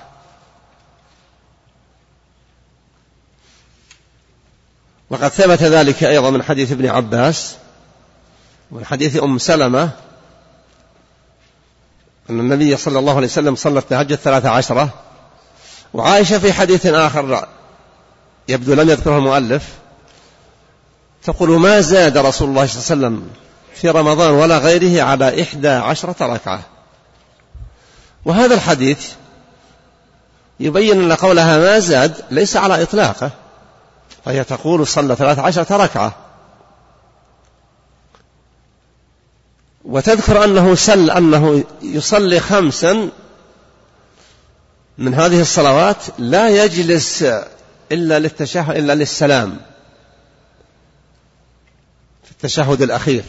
وقد ثبت ذلك أيضا من حديث ابن عباس ومن حديث أم سلمة أن النبي صلى الله عليه وسلم صلى التهجد 13. وعائشة في حديث آخر يبدو لم يذكره المؤلف تقول ما زاد رسول الله صلى الله عليه وسلم في رمضان ولا غيره على 11 ركعة. وهذا الحديث يبين أن قولها ما زاد ليس على إطلاقه، فهي تقول صلى 13 ركعة، وتذكر أنه يصلي 5 من هذه الصلوات لا يجلس إلا للسلام في التشهد الأخير.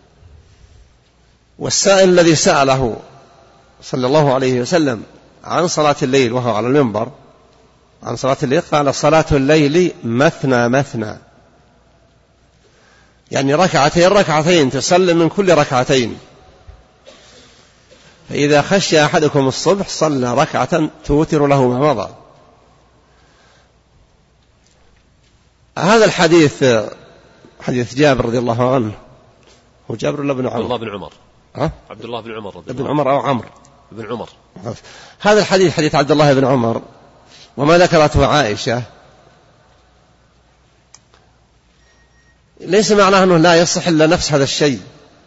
والسائل الذي سأله صلى الله عليه وسلم عن صلاة الليل وهو على المنبر عن صلاة الليل قال صلاة الليل مثنى مثنى، يعني ركعتين تسلم من كل ركعتين، فإذا خشي أحدكم الصبح صلى ركعة توتر له ما مضى. هذا الحديث حديث جابر رضي الله عنه، هو جابر ولا ابن عمر؟ عبد الله بن عمر. عبد الله بن عمر ابن عمر أو عمرو بن عمر. هذا الحديث حديث عبد الله بن عمر وما ذكرته عائشة ليس معناه أنه لا يصح إلا نفس هذا الشيء.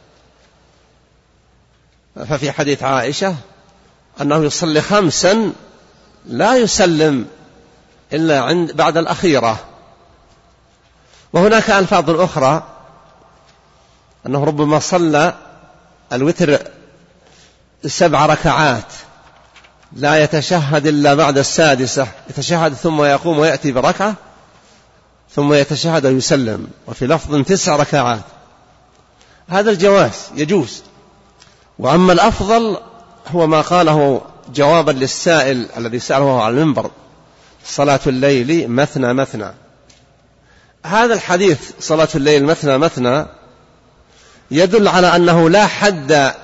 ففي حديث عائشة أنه يصلي 5 لا يسلم إلا بعد الأخيرة. وهناك ألفاظ أخرى أنه ربما صلى الوتر 7 ركعات لا يتشهد إلا بعد 6، يتشهد ثم يقوم ويأتي بركعة ثم يتشهد ويسلم. وفي لفظ 9 ركعات. هذا الجواز يجوز. وأما الأفضل هو ما قاله جوابا للسائل الذي سأله على المنبر صلاة الليل مثنى مثنى. هذا الحديث صلاة الليل مثنى مثنى يدل على أنه لا حد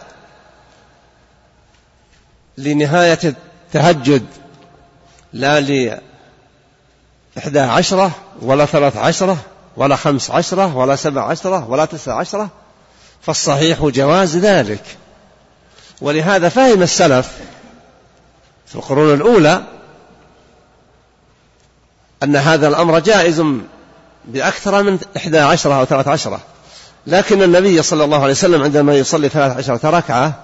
لنهاية التهجد، لا ل11 ولا 13 ولا 15 ولا 17 ولا 19، فالصحيح جواز ذلك. ولهذا فهم السلف في القرون الأولى أن هذا الأمر جائز بأكثر من 11 أو 13، لكن النبي صلى الله عليه وسلم عندما يصلي 13 ركعة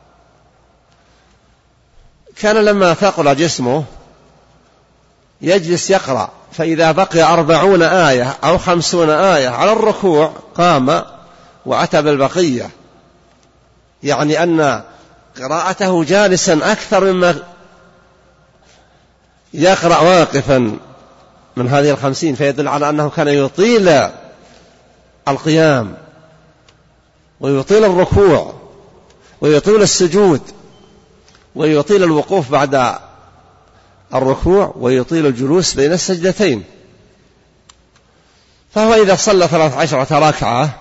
كان لما ثقل جسمه يجلس يقرأ، فإذا بقي 40 آية أو 50 آية على الركوع قام وأتى بالبقية، يعني أن قراءته جالسا أكثر مما يقرأ واقفا من هذه 50، فيدل على أنه كان يطيل القيام ويطيل الركوع ويطيل السجود ويطيل الوقوف بعد الركوع ويطيل الجلوس بين السجدتين. فهو إذا صلى 13 ركعة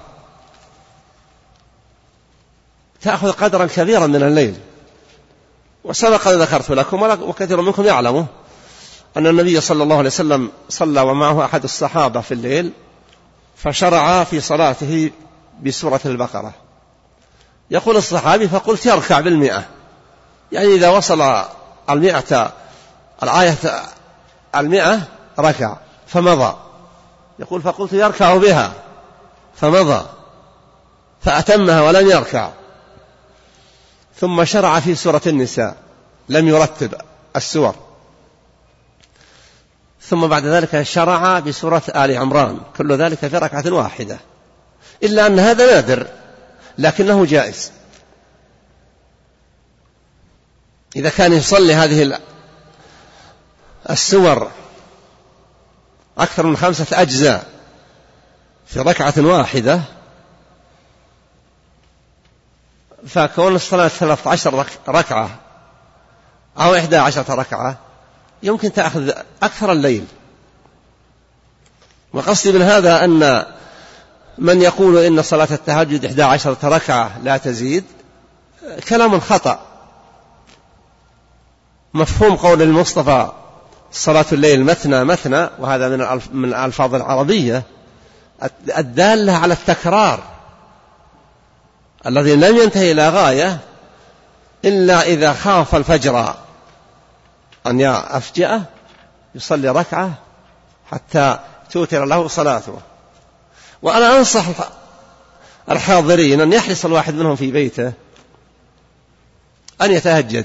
تأخذ قدرا كبيرا من الليل. وسبق ذكرت لكم وكثير منكم يعلمه أن النبي صلى الله عليه وسلم صلى ومعه أحد الصحابة في الليل فشرع في صلاته بسورة البقرة. يقول الصحابي فقلت يركع 100، يعني إذا وصل 100 الآية 100 ركع فمضى. يقول فقلت يركع بها فمضى فأتمها ولم يركع. ثم شرع في سورة النساء لم يرتب السور. ثم بعد ذلك شرع بسورة آل عمران، كل ذلك في ركعة واحدة، إلا أن هذا نادر لكنه جائز. إذا كان يصلي هذه السور أكثر من 5 أجزاء في ركعة واحدة، فكون الصلاة 13 ركعة أو 11 ركعة يمكن تأخذ أكثر الليل. وقصدي من هذا أن من يقول إن صلاة التهجد 11 ركعة لا تزيد كلام خطأ. مفهوم قول المصطفى صلاة الليل مثنى مثنى، وهذا من الألفاظ العربية الدالة على التكرار الذي لم ينتهي إلى غاية إلا إذا خاف الفجر أن أفجأه يصلي ركعة حتى توتر له صلاته. وأنا أنصح الحاضرين أن يحرص الواحد منهم في بيته أن يتهجد.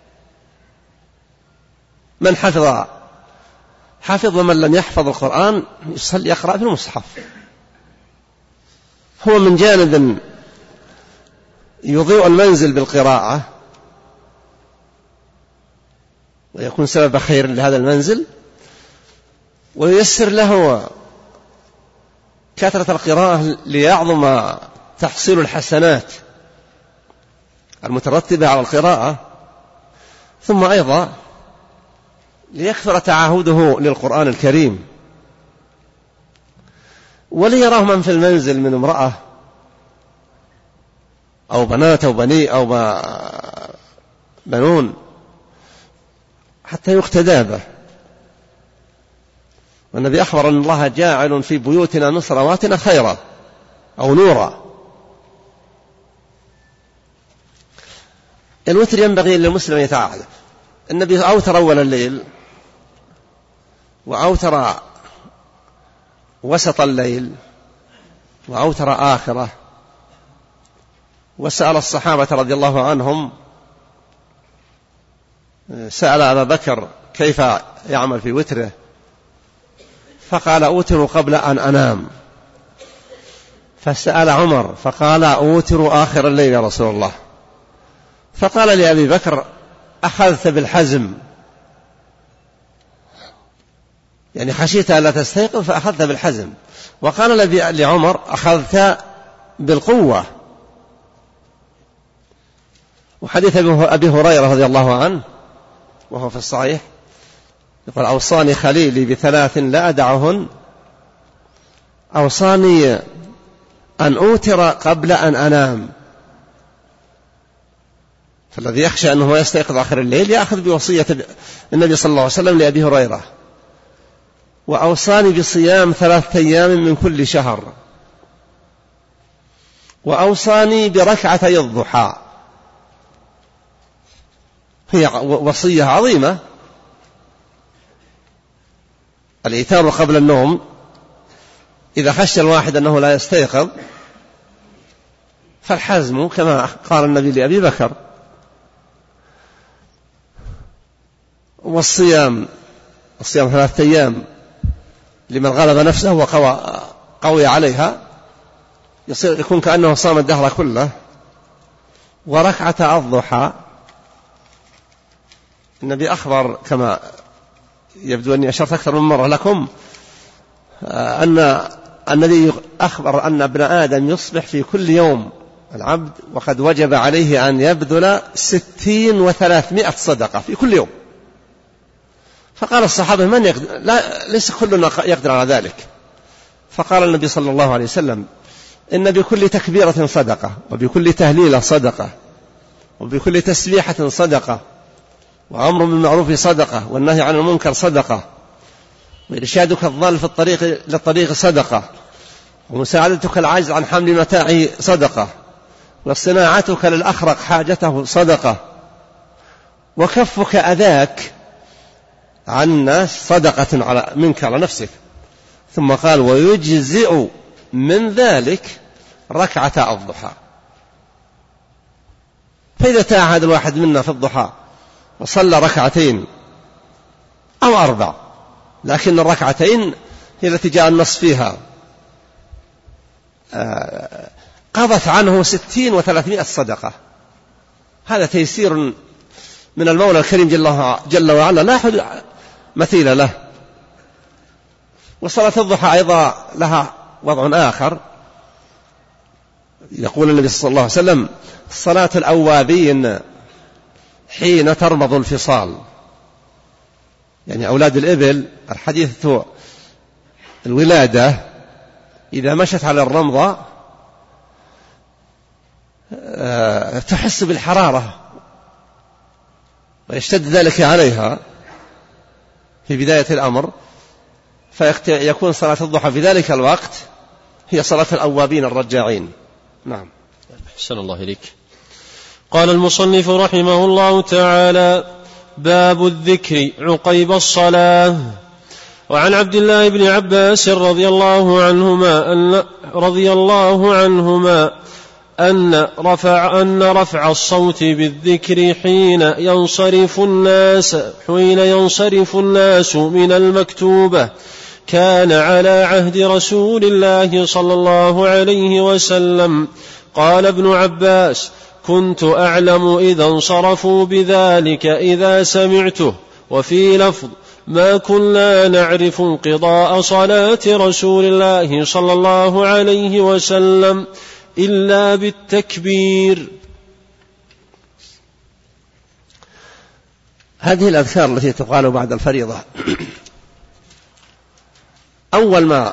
من حفظ ومن لم يحفظ القرآن يصلي يقرأ في المصحف. هو من جانب يضيء المنزل بالقراءة ويكون سبب خير لهذا المنزل، وييسر له كثرة القراءة ليعظم تحصيل الحسنات المترتبة على القراءة، ثم أيضا ليكثر تعاهده للقرآن الكريم. وليراه من في المنزل من امرأة أو بنات أو بني أو بنون حتى يقتدى به. والنبي أخبر أن الله جاعل في بيوتنا من صلواتنا خيرا أو نورا. الوتر ينبغي للمسلم يتعاهد. النبي أوتر أول الليل وأوتر وسط الليل وأوتر آخره، وسأل الصحابة رضي الله عنهم، سأل أبا بكر كيف يعمل في وتره، فقال أوتر قبل أن أنام. فسأل عمر فقال أوتر آخر الليل يا رسول الله. فقال لأبي بكر أخذت بالحزم، يعني خشيت ألا تستيقظ فأخذت بالحزم. وقال لعمر أخذت بالقوة. وحديث أبي هريرة رضي الله عنه وهو في الصحيح يقول أوصاني خليلي ب3 لا أدعهن، أوصاني أن أوتر قبل أن أنام. فالذي يخشى أنه يستيقظ آخر الليل يأخذ بوصية النبي صلى الله عليه وسلم لأبي هريرة. وأوصاني بصيام 3 أيام من كل شهر، وأوصاني بركعتي الضحى. هي وصية عظيمة. الإيتار قبل النوم إذا خشى الواحد أنه لا يستيقظ فالحزم كما قال النبي لأبي بكر. والصيام 3 أيام لمن غلب نفسه وقوي عليها يكون كأنه صام الدهر كله. وركعة الضحى النبي أخبر كما يبدو أني أشرت أكثر من مرة لكم أن النبي أخبر أن ابن آدم يصبح في كل يوم العبد وقد وجب عليه أن يبذل 60 و300 صدقة في كل يوم. فقال الصحابة من يقدر؟ ليس كلنا يقدر على ذلك. فقال النبي صلى الله عليه وسلم إن بكل تكبيرة صدقة، وبكل تهليلة صدقة، وبكل تسبيحة صدقة، وأمر بالمعروف صدقة، والنهي عن المنكر صدقة، وإرشادك الضال في للطريق صدقة، ومساعدتك العاجز عن حمل متاعه صدقة، وصناعتك للأخرق حاجته صدقة، وكفك أذاك عن الناس صدقة منك على نفسك. ثم قال ويجزئ من ذلك ركعة الضحى. فإذا تعهد الواحد منا في الضحى وصلى 2 أو 4، لكن 2 هي التي جاء النص فيها، قضت عنه 60 و300 صدقة. هذا تيسير من المولى الكريم جل وعلا لا مثيل له. وصلاة الضحى أيضا لها وضع آخر. يقول النبي صلى الله عليه وسلم: صلاة الأوابين حين ترمض الفصال، يعني أولاد الإبل الحديثة الولادة إذا مشت على الرمضة تحس بالحرارة ويشتد ذلك عليها في بداية الأمر، فيكون صلاة الضحى في ذلك الوقت هي صلاة الأوابين الرجاعين. نعم. أحسن الله إليك. قال المصنف رحمه الله تعالى: باب الذكر عقيب الصلاة. وعن عبد الله بن عباس رضي الله عنهما أن رفع الصوت بالذكر حين ينصرف الناس من المكتوبة كان على عهد رسول الله صلى الله عليه وسلم. قال ابن عباس: كنت أعلم إذا انصرفوا بذلك إذا سمعته. وفي لفظ: ما كنا نعرف انقضاء صلاة رسول الله صلى الله عليه وسلم إلا بالتكبير. هذه الأذكار التي تقال بعد الفريضة أول ما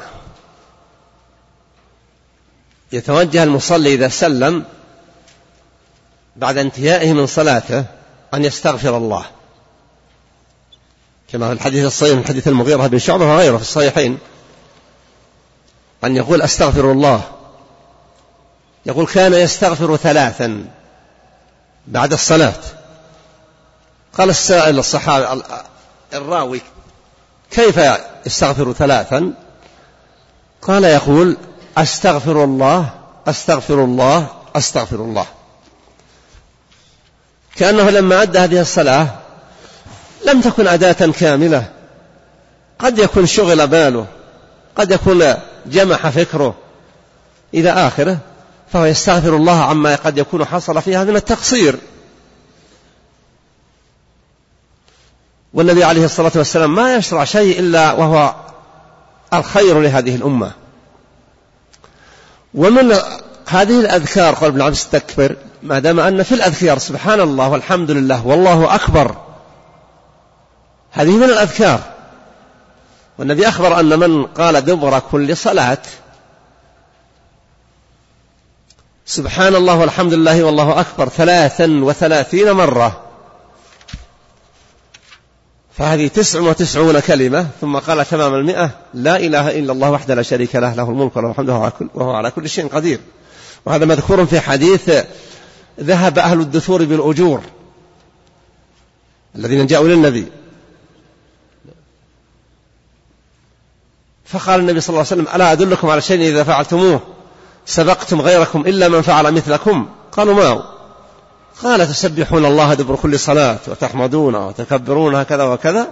يتوجه المصلي إذا سلم بعد انتهائه من صلاته أن يستغفر الله، كما في الحديث الصحيح من حديث المغيرة بن شعبة وغيره في الصحيحين، أن يقول: أستغفر الله. يقول: كان يستغفر 3 بعد الصلاة. قال السائل الصحابي الراوي: كيف يستغفر 3؟ قال: يقول: أستغفر الله أستغفر الله أستغفر الله. كأنه لما أدى هذه الصلاة لم تكن أداة كاملة، قد يكون شغل باله، قد يكون جمح فكره إلى آخره، فهو يستغفر الله عما قد يكون حصل فيها من التقصير. والنبي عليه الصلاة والسلام ما يشرع شيء إلا وهو الخير لهذه الأمة. ومن هذه الأذكار قال ابن عباس: استكبر، ما دام أن في الأذكار سبحان الله والحمد لله والله أكبر، هذه من الأذكار. والنبي أخبر أن من قال دبر كل صلاة سبحان الله والحمد لله والله أكبر 33 مرة، فهذه 99 كلمة. ثم قال تمام 100: لا إله إلا الله وحده لا شريك له، له الملك وله الحمد وهو على كل شيء قدير. وهذا مذكور في حديث ذهب أهل الدثور بالأجور الذين جاءوا للنبي، فقال النبي صلى الله عليه وسلم: ألا أدلكم على شيء إذا فعلتموه سبقتم غيركم إلا من فعل مثلكم؟ قالوا: ما هو؟ قال: تسبحون الله دبر كل صلاة وتحمدونه وتكبرون هكذا وكذا.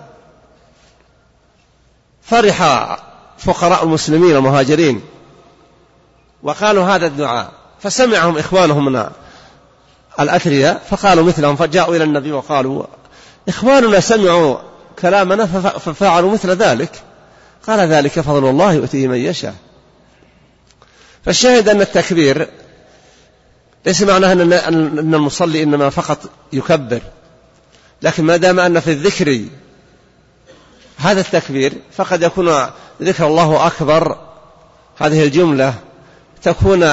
فرح فقراء المسلمين المهاجرين وقالوا هذا الدعاء، فسمعهم إخوانهم من الأثرياء فقالوا مثلهم، فجاءوا إلى النبي وقالوا: إخواننا سمعوا كلامنا ففعلوا مثل ذلك. قال: ذلك فضل الله يؤتيه من يشاء. فالشاهد أن التكبير ليس معناه أن المصلي إنما فقط يكبر، لكن ما دام أن في الذكر هذا التكبير فقد يكون ذكر الله أكبر، هذه الجملة تكون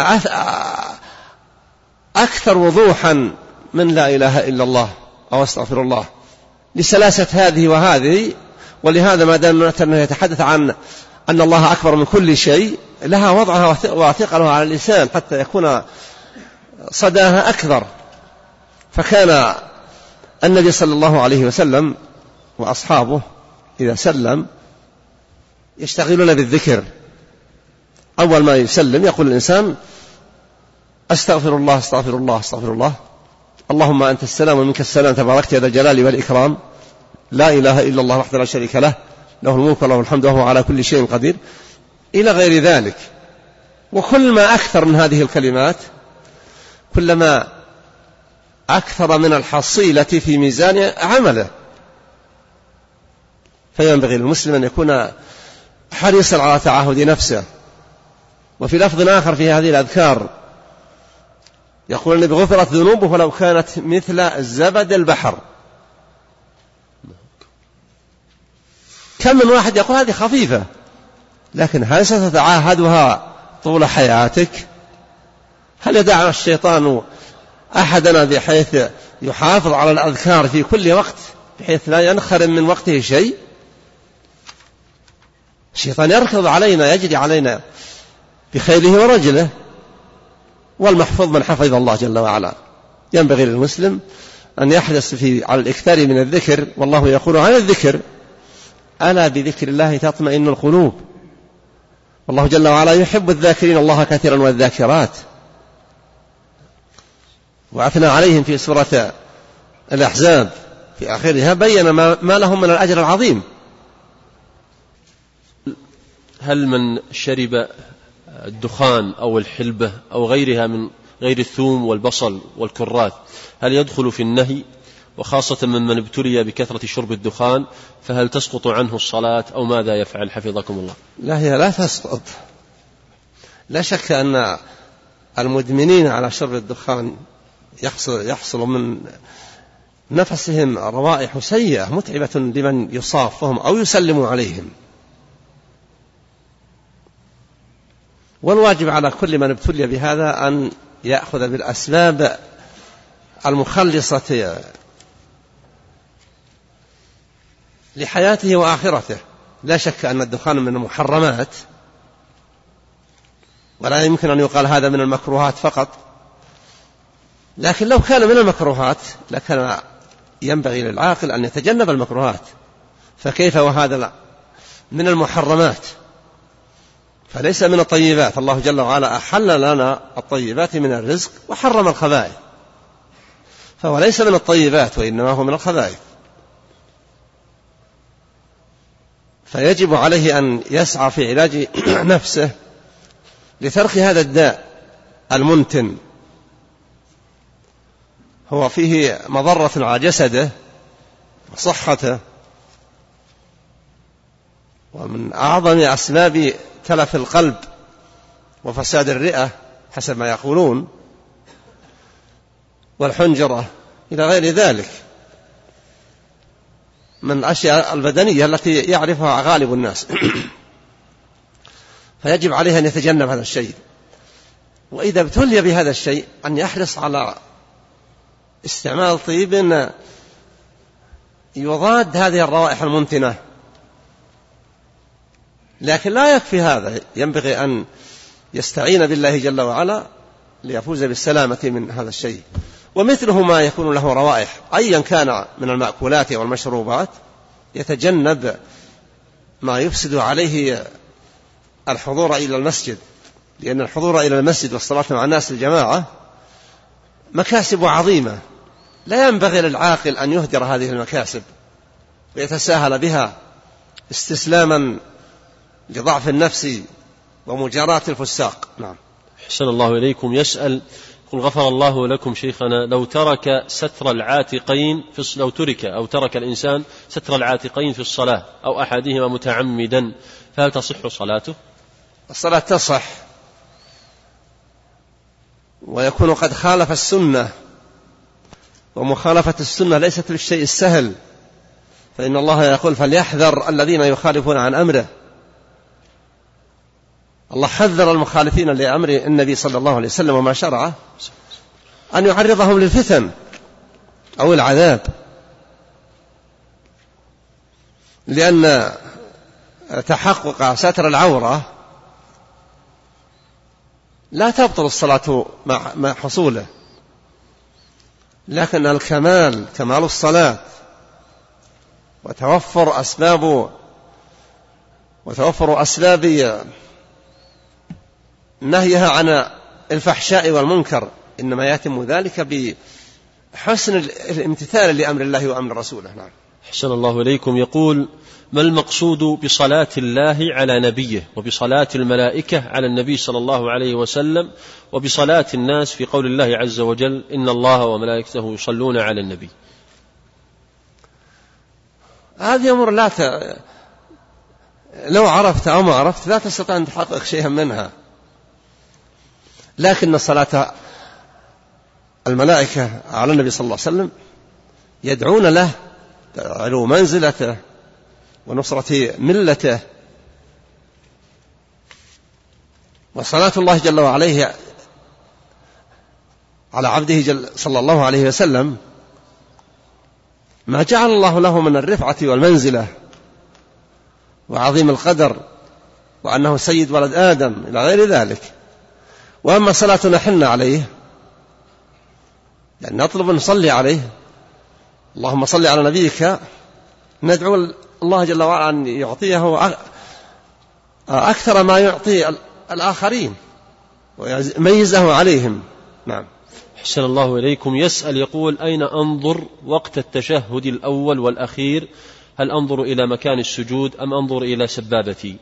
أكثر وضوحا من لا إله إلا الله أو استغفر الله، لسلاسة هذه وهذه. ولهذا ما دام أنه يتحدث عن أن الله أكبر من كل شيء لها وضعها وثقلها على اللسان حتى يكون صداها أكثر. فكان النبي صلى الله عليه وسلم وأصحابه إذا سلم يشتغلون بالذكر. أول ما يسلم يقول الإنسان: أستغفر الله أستغفر الله أستغفر الله، اللهم أنت السلام ومنك السلام تباركت يا ذا الجلال والإكرام، لا إله إلا الله وحده لا شريك له، له الملك وله الحمد وهو على كل شيء قدير، إلى غير ذلك. وكل ما أكثر من هذه الكلمات كلما أكثر من الحصيلة في ميزان عمله. فينبغي للمسلم أن يكون حريصا على تعهد نفسه. وفي لفظ آخر في هذه الأذكار يقول النبي غفرت ذنوبه ولو كانت مثل زبد البحر. كم من واحد يقول هذه خفيفة، لكن هل ستتعاهدها طول حياتك؟ هل يدع الشيطان أحدنا بحيث يحافظ على الأذكار في كل وقت بحيث لا ينخرم من وقته شيء؟ الشيطان يركض علينا، يجري علينا بخيله ورجله، والمحفوظ من حفظ الله جل وعلا. ينبغي للمسلم أن يحرص على الإكثار من الذكر، والله يقول عن الذكر: ألا بذكر الله تطمئن القلوب. والله جل وعلا يحب الذاكرين الله كثيرا والذاكرات، وأثنى عليهم في سورة الأحزاب في آخرها، بين ما لهم من الأجر العظيم. هل من شرب الدخان أو الحلبة أو غيرها من غير الثوم والبصل والكرات هل يدخل في النهي؟ وخاصة من ابتلي بكثرة شرب الدخان، فهل تسقط عنه الصلاة أو ماذا يفعل حفظكم الله؟ لا، هي لا تسقط. لا شك أن المدمنين على شرب الدخان يحصل من نفسهم روائح سيئة متعبة لمن يصافهم أو يسلم عليهم. والواجب على كل من ابتلي بهذا أن يأخذ بالأسباب المخلصة لحياته وآخرته. لا شك أن الدخان من المحرمات، ولا يمكن أن يقال هذا من المكروهات فقط، لكن لو كان من المكروهات لكان ينبغي للعاقل أن يتجنب المكروهات، فكيف وهذا من المحرمات؟ فليس من الطيبات. الله جل وعلا أحل لنا الطيبات من الرزق وحرم الخبائث، فهو ليس من الطيبات وإنما هو من الخبائث. فيجب عليه أن يسعى في علاج نفسه لترك هذا الداء المنتن، هو فيه مضرة على جسده وصحته، ومن أعظم أسباب تلف القلب وفساد الرئة حسب ما يقولون، والحنجرة إلى غير ذلك من الأشياء البدنية التي يعرفها غالب الناس. فيجب عليه أن يتجنب هذا الشيء، وإذا ابتلي بهذا الشيء أن يحرص على استعمال طيب يضاد هذه الروائح المنتنة. لكن لا يكفي هذا، ينبغي أن يستعين بالله جل وعلا ليفوز بالسلامة من هذا الشيء. ومثله ما يكون له روائح أيا كان من المأكولات والمشروبات، يتجنب ما يفسد عليه الحضور إلى المسجد، لأن الحضور إلى المسجد والصلاة مع الناس الجماعة مكاسب عظيمة، لا ينبغي للعاقل أن يهدر هذه المكاسب ويتساهل بها استسلاما لضعف النفس ومجاراة الفساق. نعم. أحسن الله إليكم. يسأل: قل غفر الله لكم شيخنا، لو ترك الإنسان ستر العاتقين في الصلاة أو أحدهما متعمدا، فهل تصح صلاته؟ الصلاة تصح، ويكون قد خالف السنة، ومخالفة السنة ليست بالشيء السهل، فإن الله يقول: فليحذر الذين يخالفون عن أمره. الله حذر المخالفين لأمر النبي صلى الله عليه وسلم وما شرعه أن يعرضهم للفتن أو العذاب، لأن تحقق ستر العورة لا تبطل الصلاة مع حصوله، لكن الكمال كمال الصلاة وتوفر أسباب نهيها عن الفحشاء والمنكر، إنما يتم ذلك بحسن الامتثال لأمر الله وأمر رسوله. نعم. أحسن الله إليكم. يقول: ما المقصود بصلاة الله على نبيه وبصلاة الملائكة على النبي صلى الله عليه وسلم وبصلاة الناس في قول الله عز وجل: إن الله وملائكته يصلون على النبي؟ هذه أمور لو عرفت أو ما عرفت لا تستطيع أن تحقق شيئا منها. لكن الصلاة الملائكة على النبي صلى الله عليه وسلم يدعون له علو منزلته ونصرة ملته، وصلاة الله جل وعلا على عبده صلى الله عليه وسلم ما جعل الله له من الرفعة والمنزلة وعظيم القدر وأنه سيد ولد آدم إلى غير ذلك. وأما صلاتنا حنا عليه يعني نطلب أن نصلي عليه، اللهم صل على نبيك، ندعو الله جل وعلا أن يعطيه أكثر ما يعطي الآخرين ويميزه عليهم. نعم. أحسن الله إليكم. يسأل يقول: أين أنظر وقت التشهد الأول والأخير؟ هل أنظر إلى مكان السجود أم أنظر إلى سبابتي؟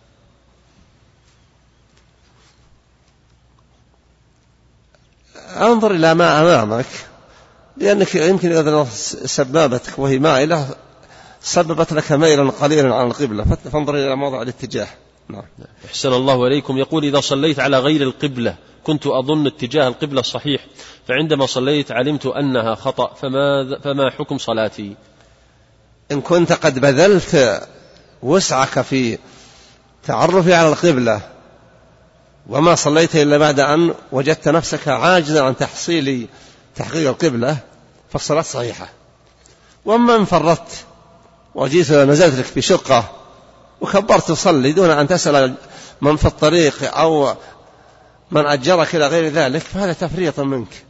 أنظر إلى ما أمامك، لأنك يمكن إذا سبابتك وهي مائلة سببت لك ميلا قليلا عن القبلة، فانظر إلى موضع الاتجاه. نعم. أحسن الله إليكم. يقول: إذا صليت على غير القبلة كنت أظن اتجاه القبلة صحيح، فعندما صليت علمت أنها خطأ، فما حكم صلاتي؟ إن كنت قد بذلت وسعك في تعرف على القبلة وما صليت إلا بعد أن وجدت نفسك عاجزا عن تحقيق القبلة فالصلاة صحيحة. وأما إن فرطت وجيت نزلت لك في شقة وكبرت تصلي دون أن تسأل من في الطريق أو من أجرك إلى غير ذلك فهذا تفريط منك،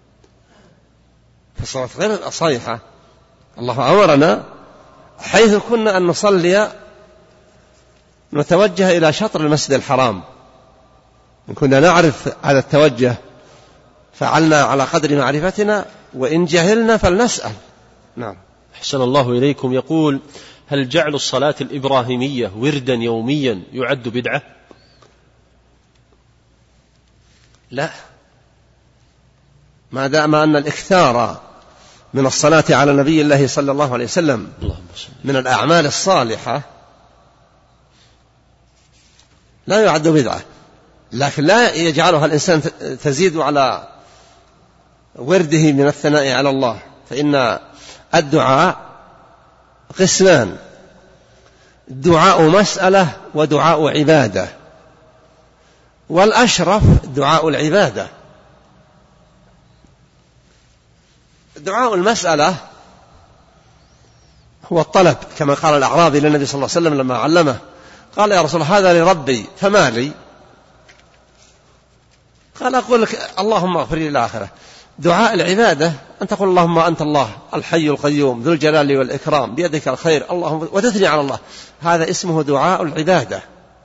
فالصلاة غير صحيحة. الله أمرنا حيث كنا أن نصلي نتوجه إلى شطر المسجد الحرام، إن كنا نعرف هذا التوجه فعلنا على قدر معرفتنا، وإن جهلنا فلنسأل. نعم. أحسن الله إليكم. يقول: هل جعل الصلاة الإبراهيمية وردا يوميا يعد بدعة؟ لا، ما دام أن الإكثار من الصلاة على نبي الله صلى الله عليه وسلم من الأعمال الصالحة لا يعد بدعة، لكن لا يجعلها الإنسان تزيد على ورده من الثناء على الله، فإن الدعاء قسمان: دعاء مسألة ودعاء عبادة، والأشرف دعاء العبادة. دعاء المسألة هو الطلب، كما قال الأعرابي للنبي صلى الله عليه وسلم لما علمه، قال: يا رسول الله هذا لربي فما لي؟ قال: أقول لك اللهم اغفر لي الآخرة. دعاء العبادة أن تقول: اللهم أنت الله الحي القيوم ذو الجلال والإكرام بيدك الخير اللهم، وتثني على الله، هذا اسمه دعاء العبادة.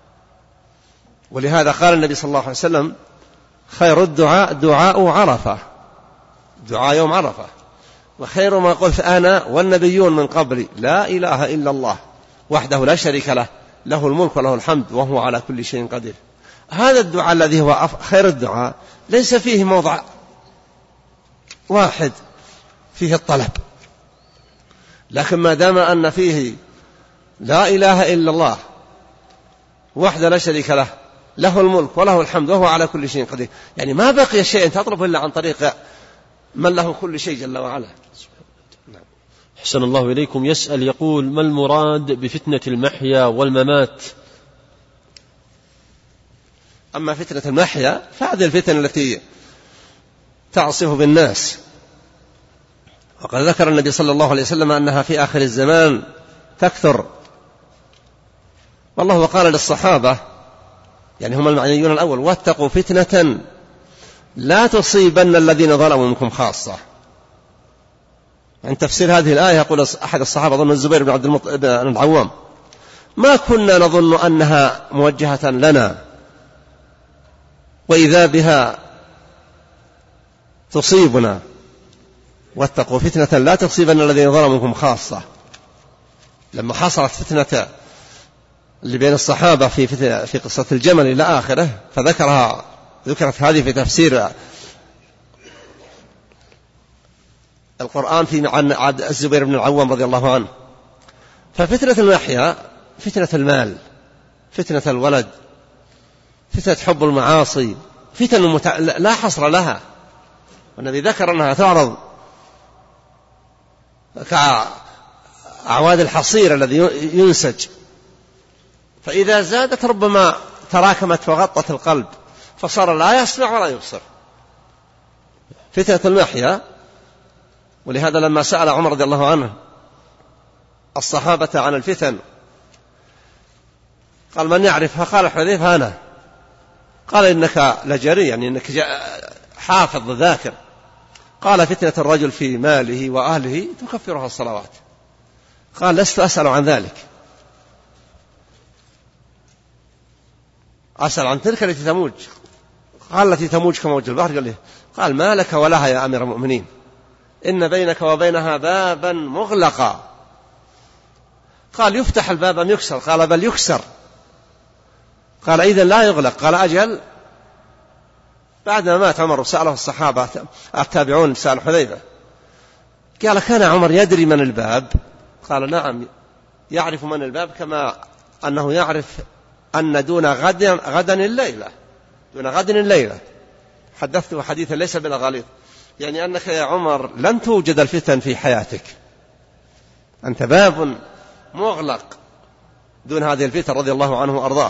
ولهذا قال النبي صلى الله عليه وسلم: خير الدعاء دعاء عرفة، دعاء يوم عرفة، وخير ما قلت أنا والنبيون من قبلي لا إله إلا الله وحده لا شريك له له الملك وله الحمد وهو على كل شيء قدير. هذا الدعاء الذي هو خير الدعاء ليس فيه موضع واحد فيه الطلب، لكن ما دام أن فيه لا إله إلا الله وحده لا شريك له له الملك وله الحمد وهو على كل شيء قدير، يعني ما بقي شيء تطلب إلا عن طريق من له كل شيء جل وعلا. أحسن الله إليكم. يسأل يقول: ما المراد بفتنة المحيا والممات؟ أما فتنة المحيا فهذه الفتن التي تعصف بالناس، وقد ذكر النبي صلى الله عليه وسلم أنها في آخر الزمان تكثر، والله قال للصحابة يعني هم المعنيون الأول: واتقوا فتنة لا تصيبن الذين ظلموا منكم خاصة. عن تفسير هذه الآية يقول أحد الصحابة ظن الزبير بن عبد بن العوام: ما كنا نظن أنها موجهة لنا وإذا بها تصيبنا، واتقوا فتنة لا تصيبن الذين ظلموا منكم خاصة. لما حصلت فتنة اللي بين الصحابة في قصة الجمل إلى آخره ذكرت هذه في تفسير القرآن في عن الزبير بن العوام رضي الله عنه. ففتنة المحيا فتنة المال، فتنة الولد، فتنة حب المعاصي، فتن لا حصر لها، والنبي ذكر أنها تعرض كأعواد الحصير الذي ينسج، فإذا زادت ربما تراكمت وغطت القلب فصار لا يسمع ولا يبصر. فتنة المحيا، ولهذا لما سأل عمر رضي الله عنه الصحابة عن الفتن قال من يعرفها؟ قال حذيفة أنا. قال إنك لجري، يعني إنك حافظ ذاكر. قال فتنة الرجل في ماله وأهله تكفرها الصلوات. قال لست أسأل عن ذلك، أسأل عن تلك التي تموج. قال التي تموج كموج البحر. قال ما لك ولها يا أمير المؤمنين، إن بينك وبينها بابا مغلقا. قال يفتح الباب أم يكسر؟ قال بل يكسر. قال إذن لا يغلق. قال أجل. بعدما مات عمر سأله الصحابة التابعون، سأل حذيفة قال كان عمر يدري من الباب؟ قال نعم يعرف من الباب، كما أنه يعرف أن دون غد الليلة، دون غد الليلة. حدثته حديثا ليس بالغليظ، يعني أنك يا عمر لن توجد الفتن في حياتك، أنت باب مغلق دون هذه الفتن رضي الله عنه وأرضاه.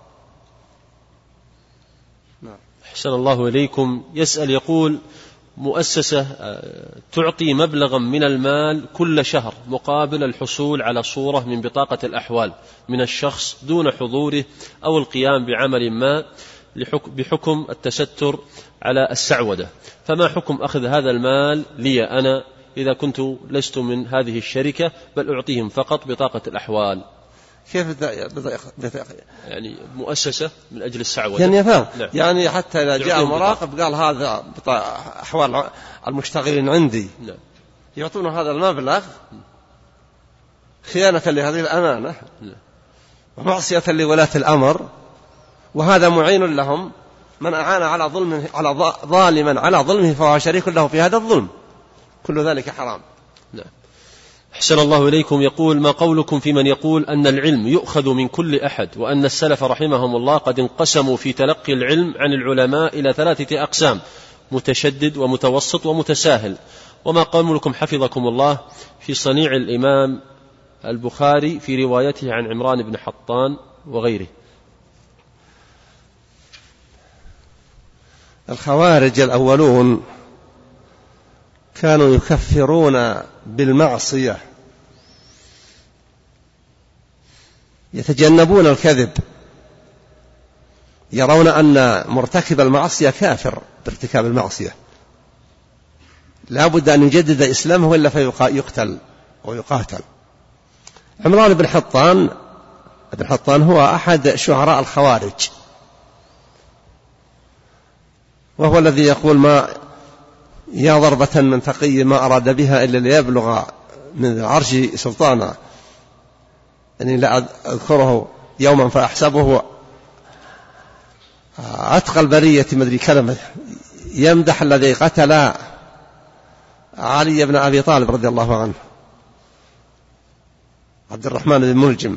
أحسن الله إليكم. يسأل يقول مؤسسة تعطي مبلغا من المال كل شهر مقابل الحصول على صورة من بطاقة الأحوال من الشخص دون حضوره أو القيام بعمل ما بحكم التستر على السعودة، فما حكم أخذ هذا المال لي أنا إذا كنت لست من هذه الشركة بل أعطيهم فقط بطاقة الأحوال؟ كيف يعني مؤسسة من أجل السعودة يعني فهم. نعم. يعني حتى إذا جاء المراقب قال هذا أحوال المشتغلين عندي، نعم. يعطون هذا المبلغ خيانة لهذه الأمانة، نعم. ومعصية لولاة الأمر، وهذا معين لهم. من أعان على ظلمه على ظالما على ظلمه فهو شريك له في هذا الظلم، كل ذلك حرام. نعم. أحسن الله إليكم. يقول ما قولكم في من يقول أن العلم يؤخذ من كل أحد، وأن السلف رحمهم الله قد انقسموا في تلقي العلم عن العلماء إلى 3 أقسام: متشدد ومتوسط ومتساهل؟ وما قولكم حفظكم الله في صنيع الإمام البخاري في روايته عن عمران بن حطان وغيره؟ الخوارج الأولون كانوا يكفرون بالمعصية، يتجنبون الكذب، يرون أن مرتكب المعصية كافر بارتكاب المعصية، لا بد أن يجدد إسلامه وإلا فيقتل ويقاتل. عمران بن حطان هو أحد شعراء الخوارج، وهو الذي يقول ما يا ضربة من تقي ما أراد بها إلا ليبلغ من العرش سلطانا، يعني لا أذكره يوما فأحسبه أتقى البرية مدري كلمة، يمدح الذي قتل علي بن أبي طالب رضي الله عنه، عبد الرحمن بن ملجم.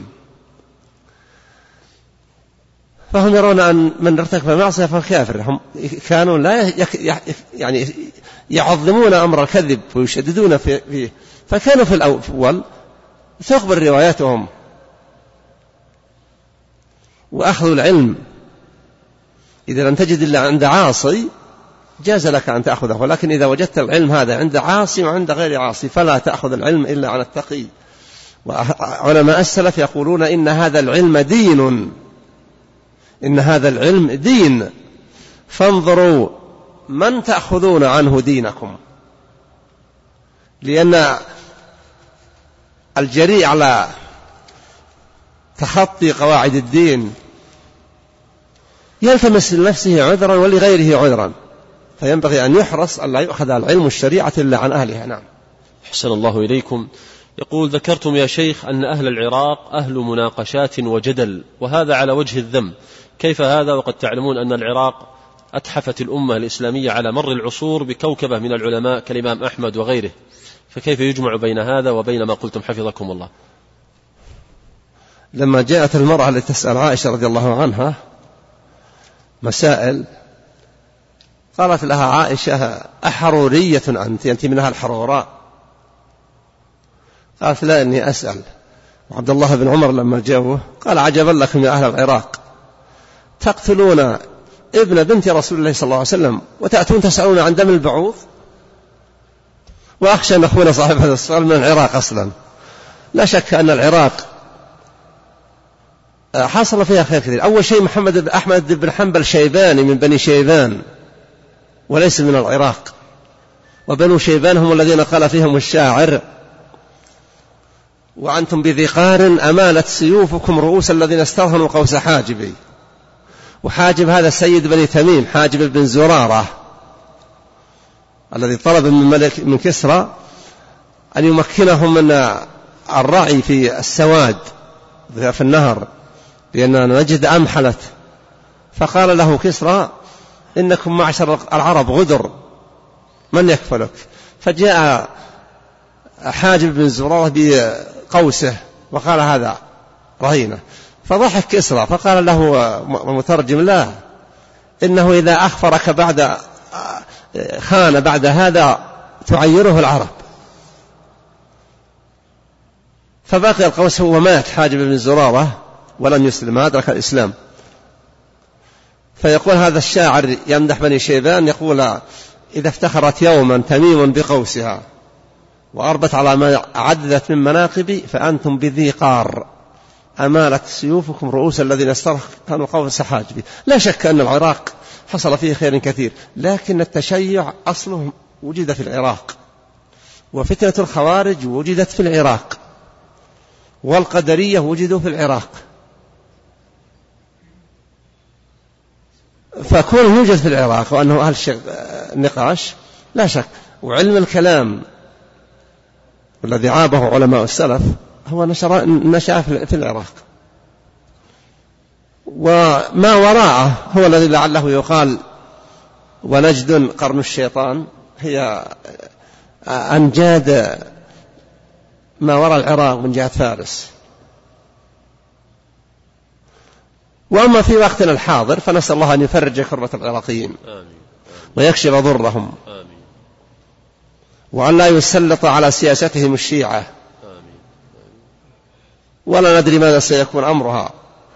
فهم يرون أن من ارتكب المعصية فهو كافر. هم كانوا لا يعني يعظمون أمر الكذب ويشددون فيه، فكانوا في الأول تخبر رواياتهم وأخذوا العلم. إذا لم تجد إلا عند عاصي جاز لك أن تأخذه، ولكن إذا وجدت العلم هذا عند عاصي وعند غير عاصي فلا تأخذ العلم إلا عن التقي. وعلماء السلف يقولون إن هذا العلم دين، إن هذا العلم دين، فانظروا من تأخذون عنه دينكم، لأن الجريء على تخطي قواعد الدين يلتمس لنفسه عذرا ولغيره عذرا، فينبغي أن يحرص أن لا يؤخذ العلم الشريعة إلا عن أهلها. نعم. أحسن الله إليكم. يقول ذكرتم يا شيخ أن أهل العراق أهل مناقشات وجدل، وهذا على وجه الذم، كيف هذا وقد تعلمون أن العراق أتحفت الأمة الإسلامية على مر العصور بكوكبة من العلماء كالإمام أحمد وغيره، فكيف يجمع بين هذا وبين ما قلتم حفظكم الله؟ لما جاءت المرأة لتسأل عائشة رضي الله عنها مسائل، قالت لها عائشة: أحرورية أنت من أهل الحروراء؟ قالت: لا، إني أسأل. وعبد الله بن عمر لما جاءوه قال: عجبا لكم يا أهل العراق، تقتلون ابن بنت رسول الله صلى الله عليه وسلم وتأتون تسألون عن دم البعوض؟ وأخشى أن أخونا صاحب هذا السؤال من العراق أصلا. لا شك أن العراق حصل فيها خير كثير. أول شيء أحمد بن حنبل شيباني من بني شيبان وليس من العراق، وبنو شيبان هم الذين قال فيهم الشاعر: وأنتم بذي قار أمالت سيوفكم رؤوس الذين استرهنوا قوس حاجبي. وحاجب هذا سيد بني تميم، حاجب بن زرارة، الذي طلب من كسرى أن يمكنهم من الرعي في السواد في النهر، لأننا نجد أمحلت. فقال له كسرى: إنكم معشر العرب غدر، من يكفلك؟ فجاء حاجب بن زرارة بقوسه وقال: هذا رهينة. فضحك كسرى فقال له مترجم: لا، إنه إذا أخفرك خان بعد هذا تعيره العرب. فبقي القوس ومات حاجب بن زرارة ولم يسلم، أدرك الإسلام. فيقول هذا الشاعر يمدح بني شيبان، يقول: إذا افتخرت يوما تميم بقوسها وأربت على ما عددت من مناقب فأنتم بذي قار أمالت سيوفكم رؤوس الذين استرهنوا قوس حاجبي. لا شك أن العراق حصل فيه خير كثير، لكن التشيع أصله وجد في العراق، وفتنة الخوارج وجدت في العراق، والقدرية وجدوا في العراق. فكون يوجد في العراق وأنه أهل النقاش لا شك. وعلم الكلام الذي عابه علماء السلف هو نشأ في العراق، وما وراءه هو الذي لعله يقال ونجد قرن الشيطان، هي أنجاد ما وراء العراق من جهة فارس. وأما في وقتنا الحاضر فنسأل الله أن يفرج كربة العراقيين ويكشف ضرهم، وأن لا يسلط على سياستهم الشيعة، ولا ندري ماذا سيكون أمرها.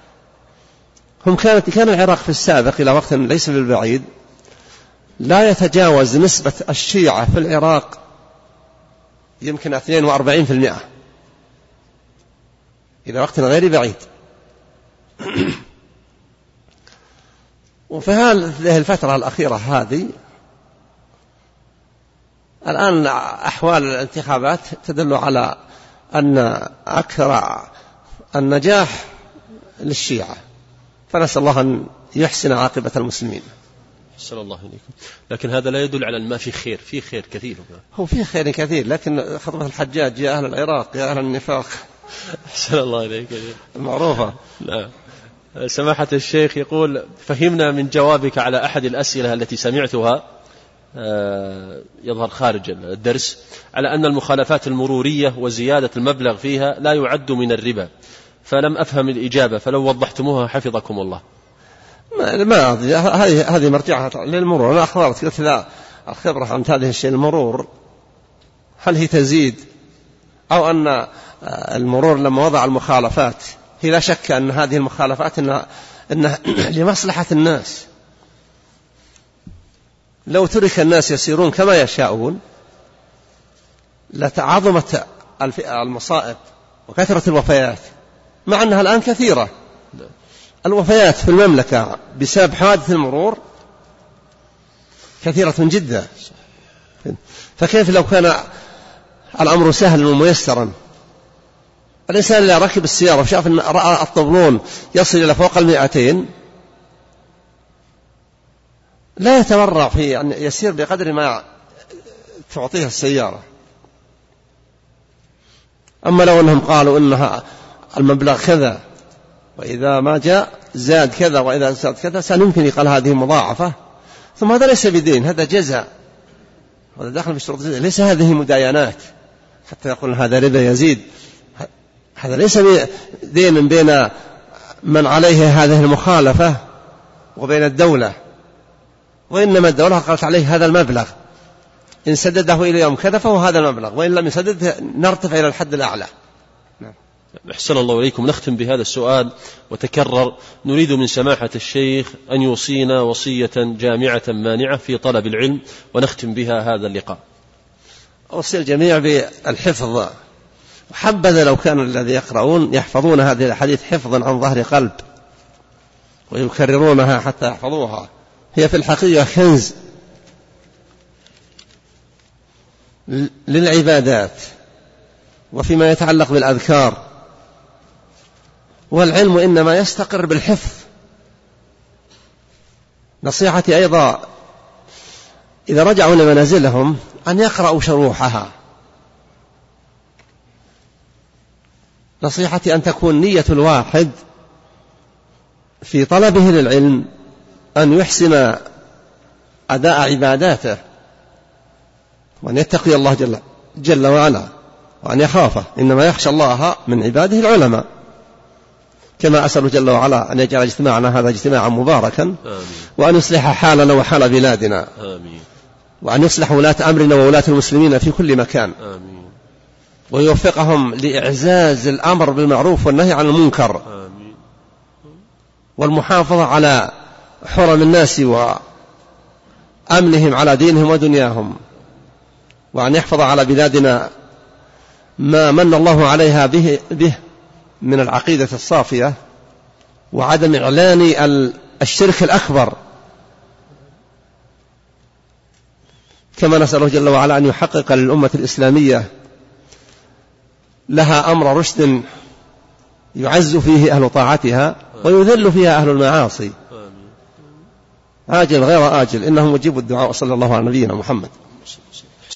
كان العراق في السابق إلى وقت ليس بالبعيد لا يتجاوز نسبة الشيعة في العراق يمكن 42% إلى وقت غير بعيد. وفي هذه الفترة الأخيرة هذه الآن أحوال الانتخابات تدل على أن أكثر النجاح للشيعة، فنسأل الله أن يحسن عاقبة المسلمين. أحسن الله إليكم. لكن هذا لا يدل على أن ما في خير، في خير كثير. هو في خير كثير، لكن خطبة الحجاج: يا أهل العراق يا أهل النفاق. أحسن الله إليك. معروفة. نعم. سماحة الشيخ يقول: فهمنا من جوابك على أحد الأسئلة التي سمعتها يظهر خارج الدرس على أن المخالفات المرورية وزيادة المبلغ فيها لا يعد من الربا، فلم أفهم الإجابة، فلو وضحتموها حفظكم الله. ما أدري، هذه مرجعها للمرور. أنا أخبرت قلت: لا، الخبرة عن هذه الشيء المرور هل هي تزيد، أو أن المرور لما وضع المخالفات هي لا شك أن هذه المخالفات إنها لمصلحة الناس. لو ترك الناس يسيرون كما يشاءون لتعظمت المصائب وكثرة الوفيات، مع أنها الآن كثيرة. الوفيات في المملكة بسبب حوادث المرور كثيرة جدا، فكيف لو كان الأمر سهلا وميسرا؟ الإنسان اللي ركب السيارة وشاف أن رأى الطبلون يصل إلى فوق 200 لا يتورع في أن يسير بقدر ما تعطيه السيارة. أما لو أنهم قالوا إنها المبلغ كذا، وإذا ما جاء زاد كذا، وإذا زاد كذا، سنمكن يقال هذه مضاعفة. ثم هذا ليس بدين، هذا جزاء، هذا داخل في شروط الجزاء، ليس هذه مداينات حتى يقول هذا ربا يزيد. هذا ليس دين بين من عليه هذه المخالفة وبين الدولة، وإنما الدولة قالت عليه هذا المبلغ، إن سدده إلى يوم كذا فهو هذا المبلغ، وإن لم يسدده نرتفع إلى الحد الأعلى. أحسن الله إليكم. نختم بهذا السؤال وتكرر، نريد من سماحة الشيخ أن يوصينا وصية جامعة مانعة في طلب العلم، ونختم بها هذا اللقاء. أوصي الجميع بالحفظ، وحبذا لو كان الذي يقرؤون يحفظون هذه الحديث حفظا عن ظهر قلب ويكررونها حتى يحفظوها. هي في الحقيقة كنز للعبادات وفيما يتعلق بالأذكار، والعلم إنما يستقر بالحفظ. نصيحتي أيضا إذا رجعوا لمنازلهم أن يقرأوا شروحها. نصيحتي أن تكون نية الواحد في طلبه للعلم أن يحسن أداء عباداته، وأن يتقي الله جل وعلا، وأن يخافه. إنما يخشى الله من عباده العلماء، كما أسأل جل وعلا أن يجعل اجتماعنا هذا اجتماعا مباركا. آمين. وأن يصلح حالنا وحال بلادنا. آمين. وأن يصلح ولاة أمرنا وولاة المسلمين في كل مكان. آمين. ويوفقهم لإعزاز الأمر بالمعروف والنهي عن المنكر. آمين. والمحافظة على حرم الناس وأمنهم على دينهم ودنياهم، وأن يحفظ على بلادنا ما من الله عليها به من العقيدة الصافية، وعدم إعلان الشرك الأكبر، كما نسأله جل وعلا أن يحقق للأمة الإسلامية لها أمر رشد يعز فيه أهل طاعتها ويذل فيها أهل المعاصي، عاجل غير آجل، إنه مجيب الدعاء. صلى الله على نبينا محمد.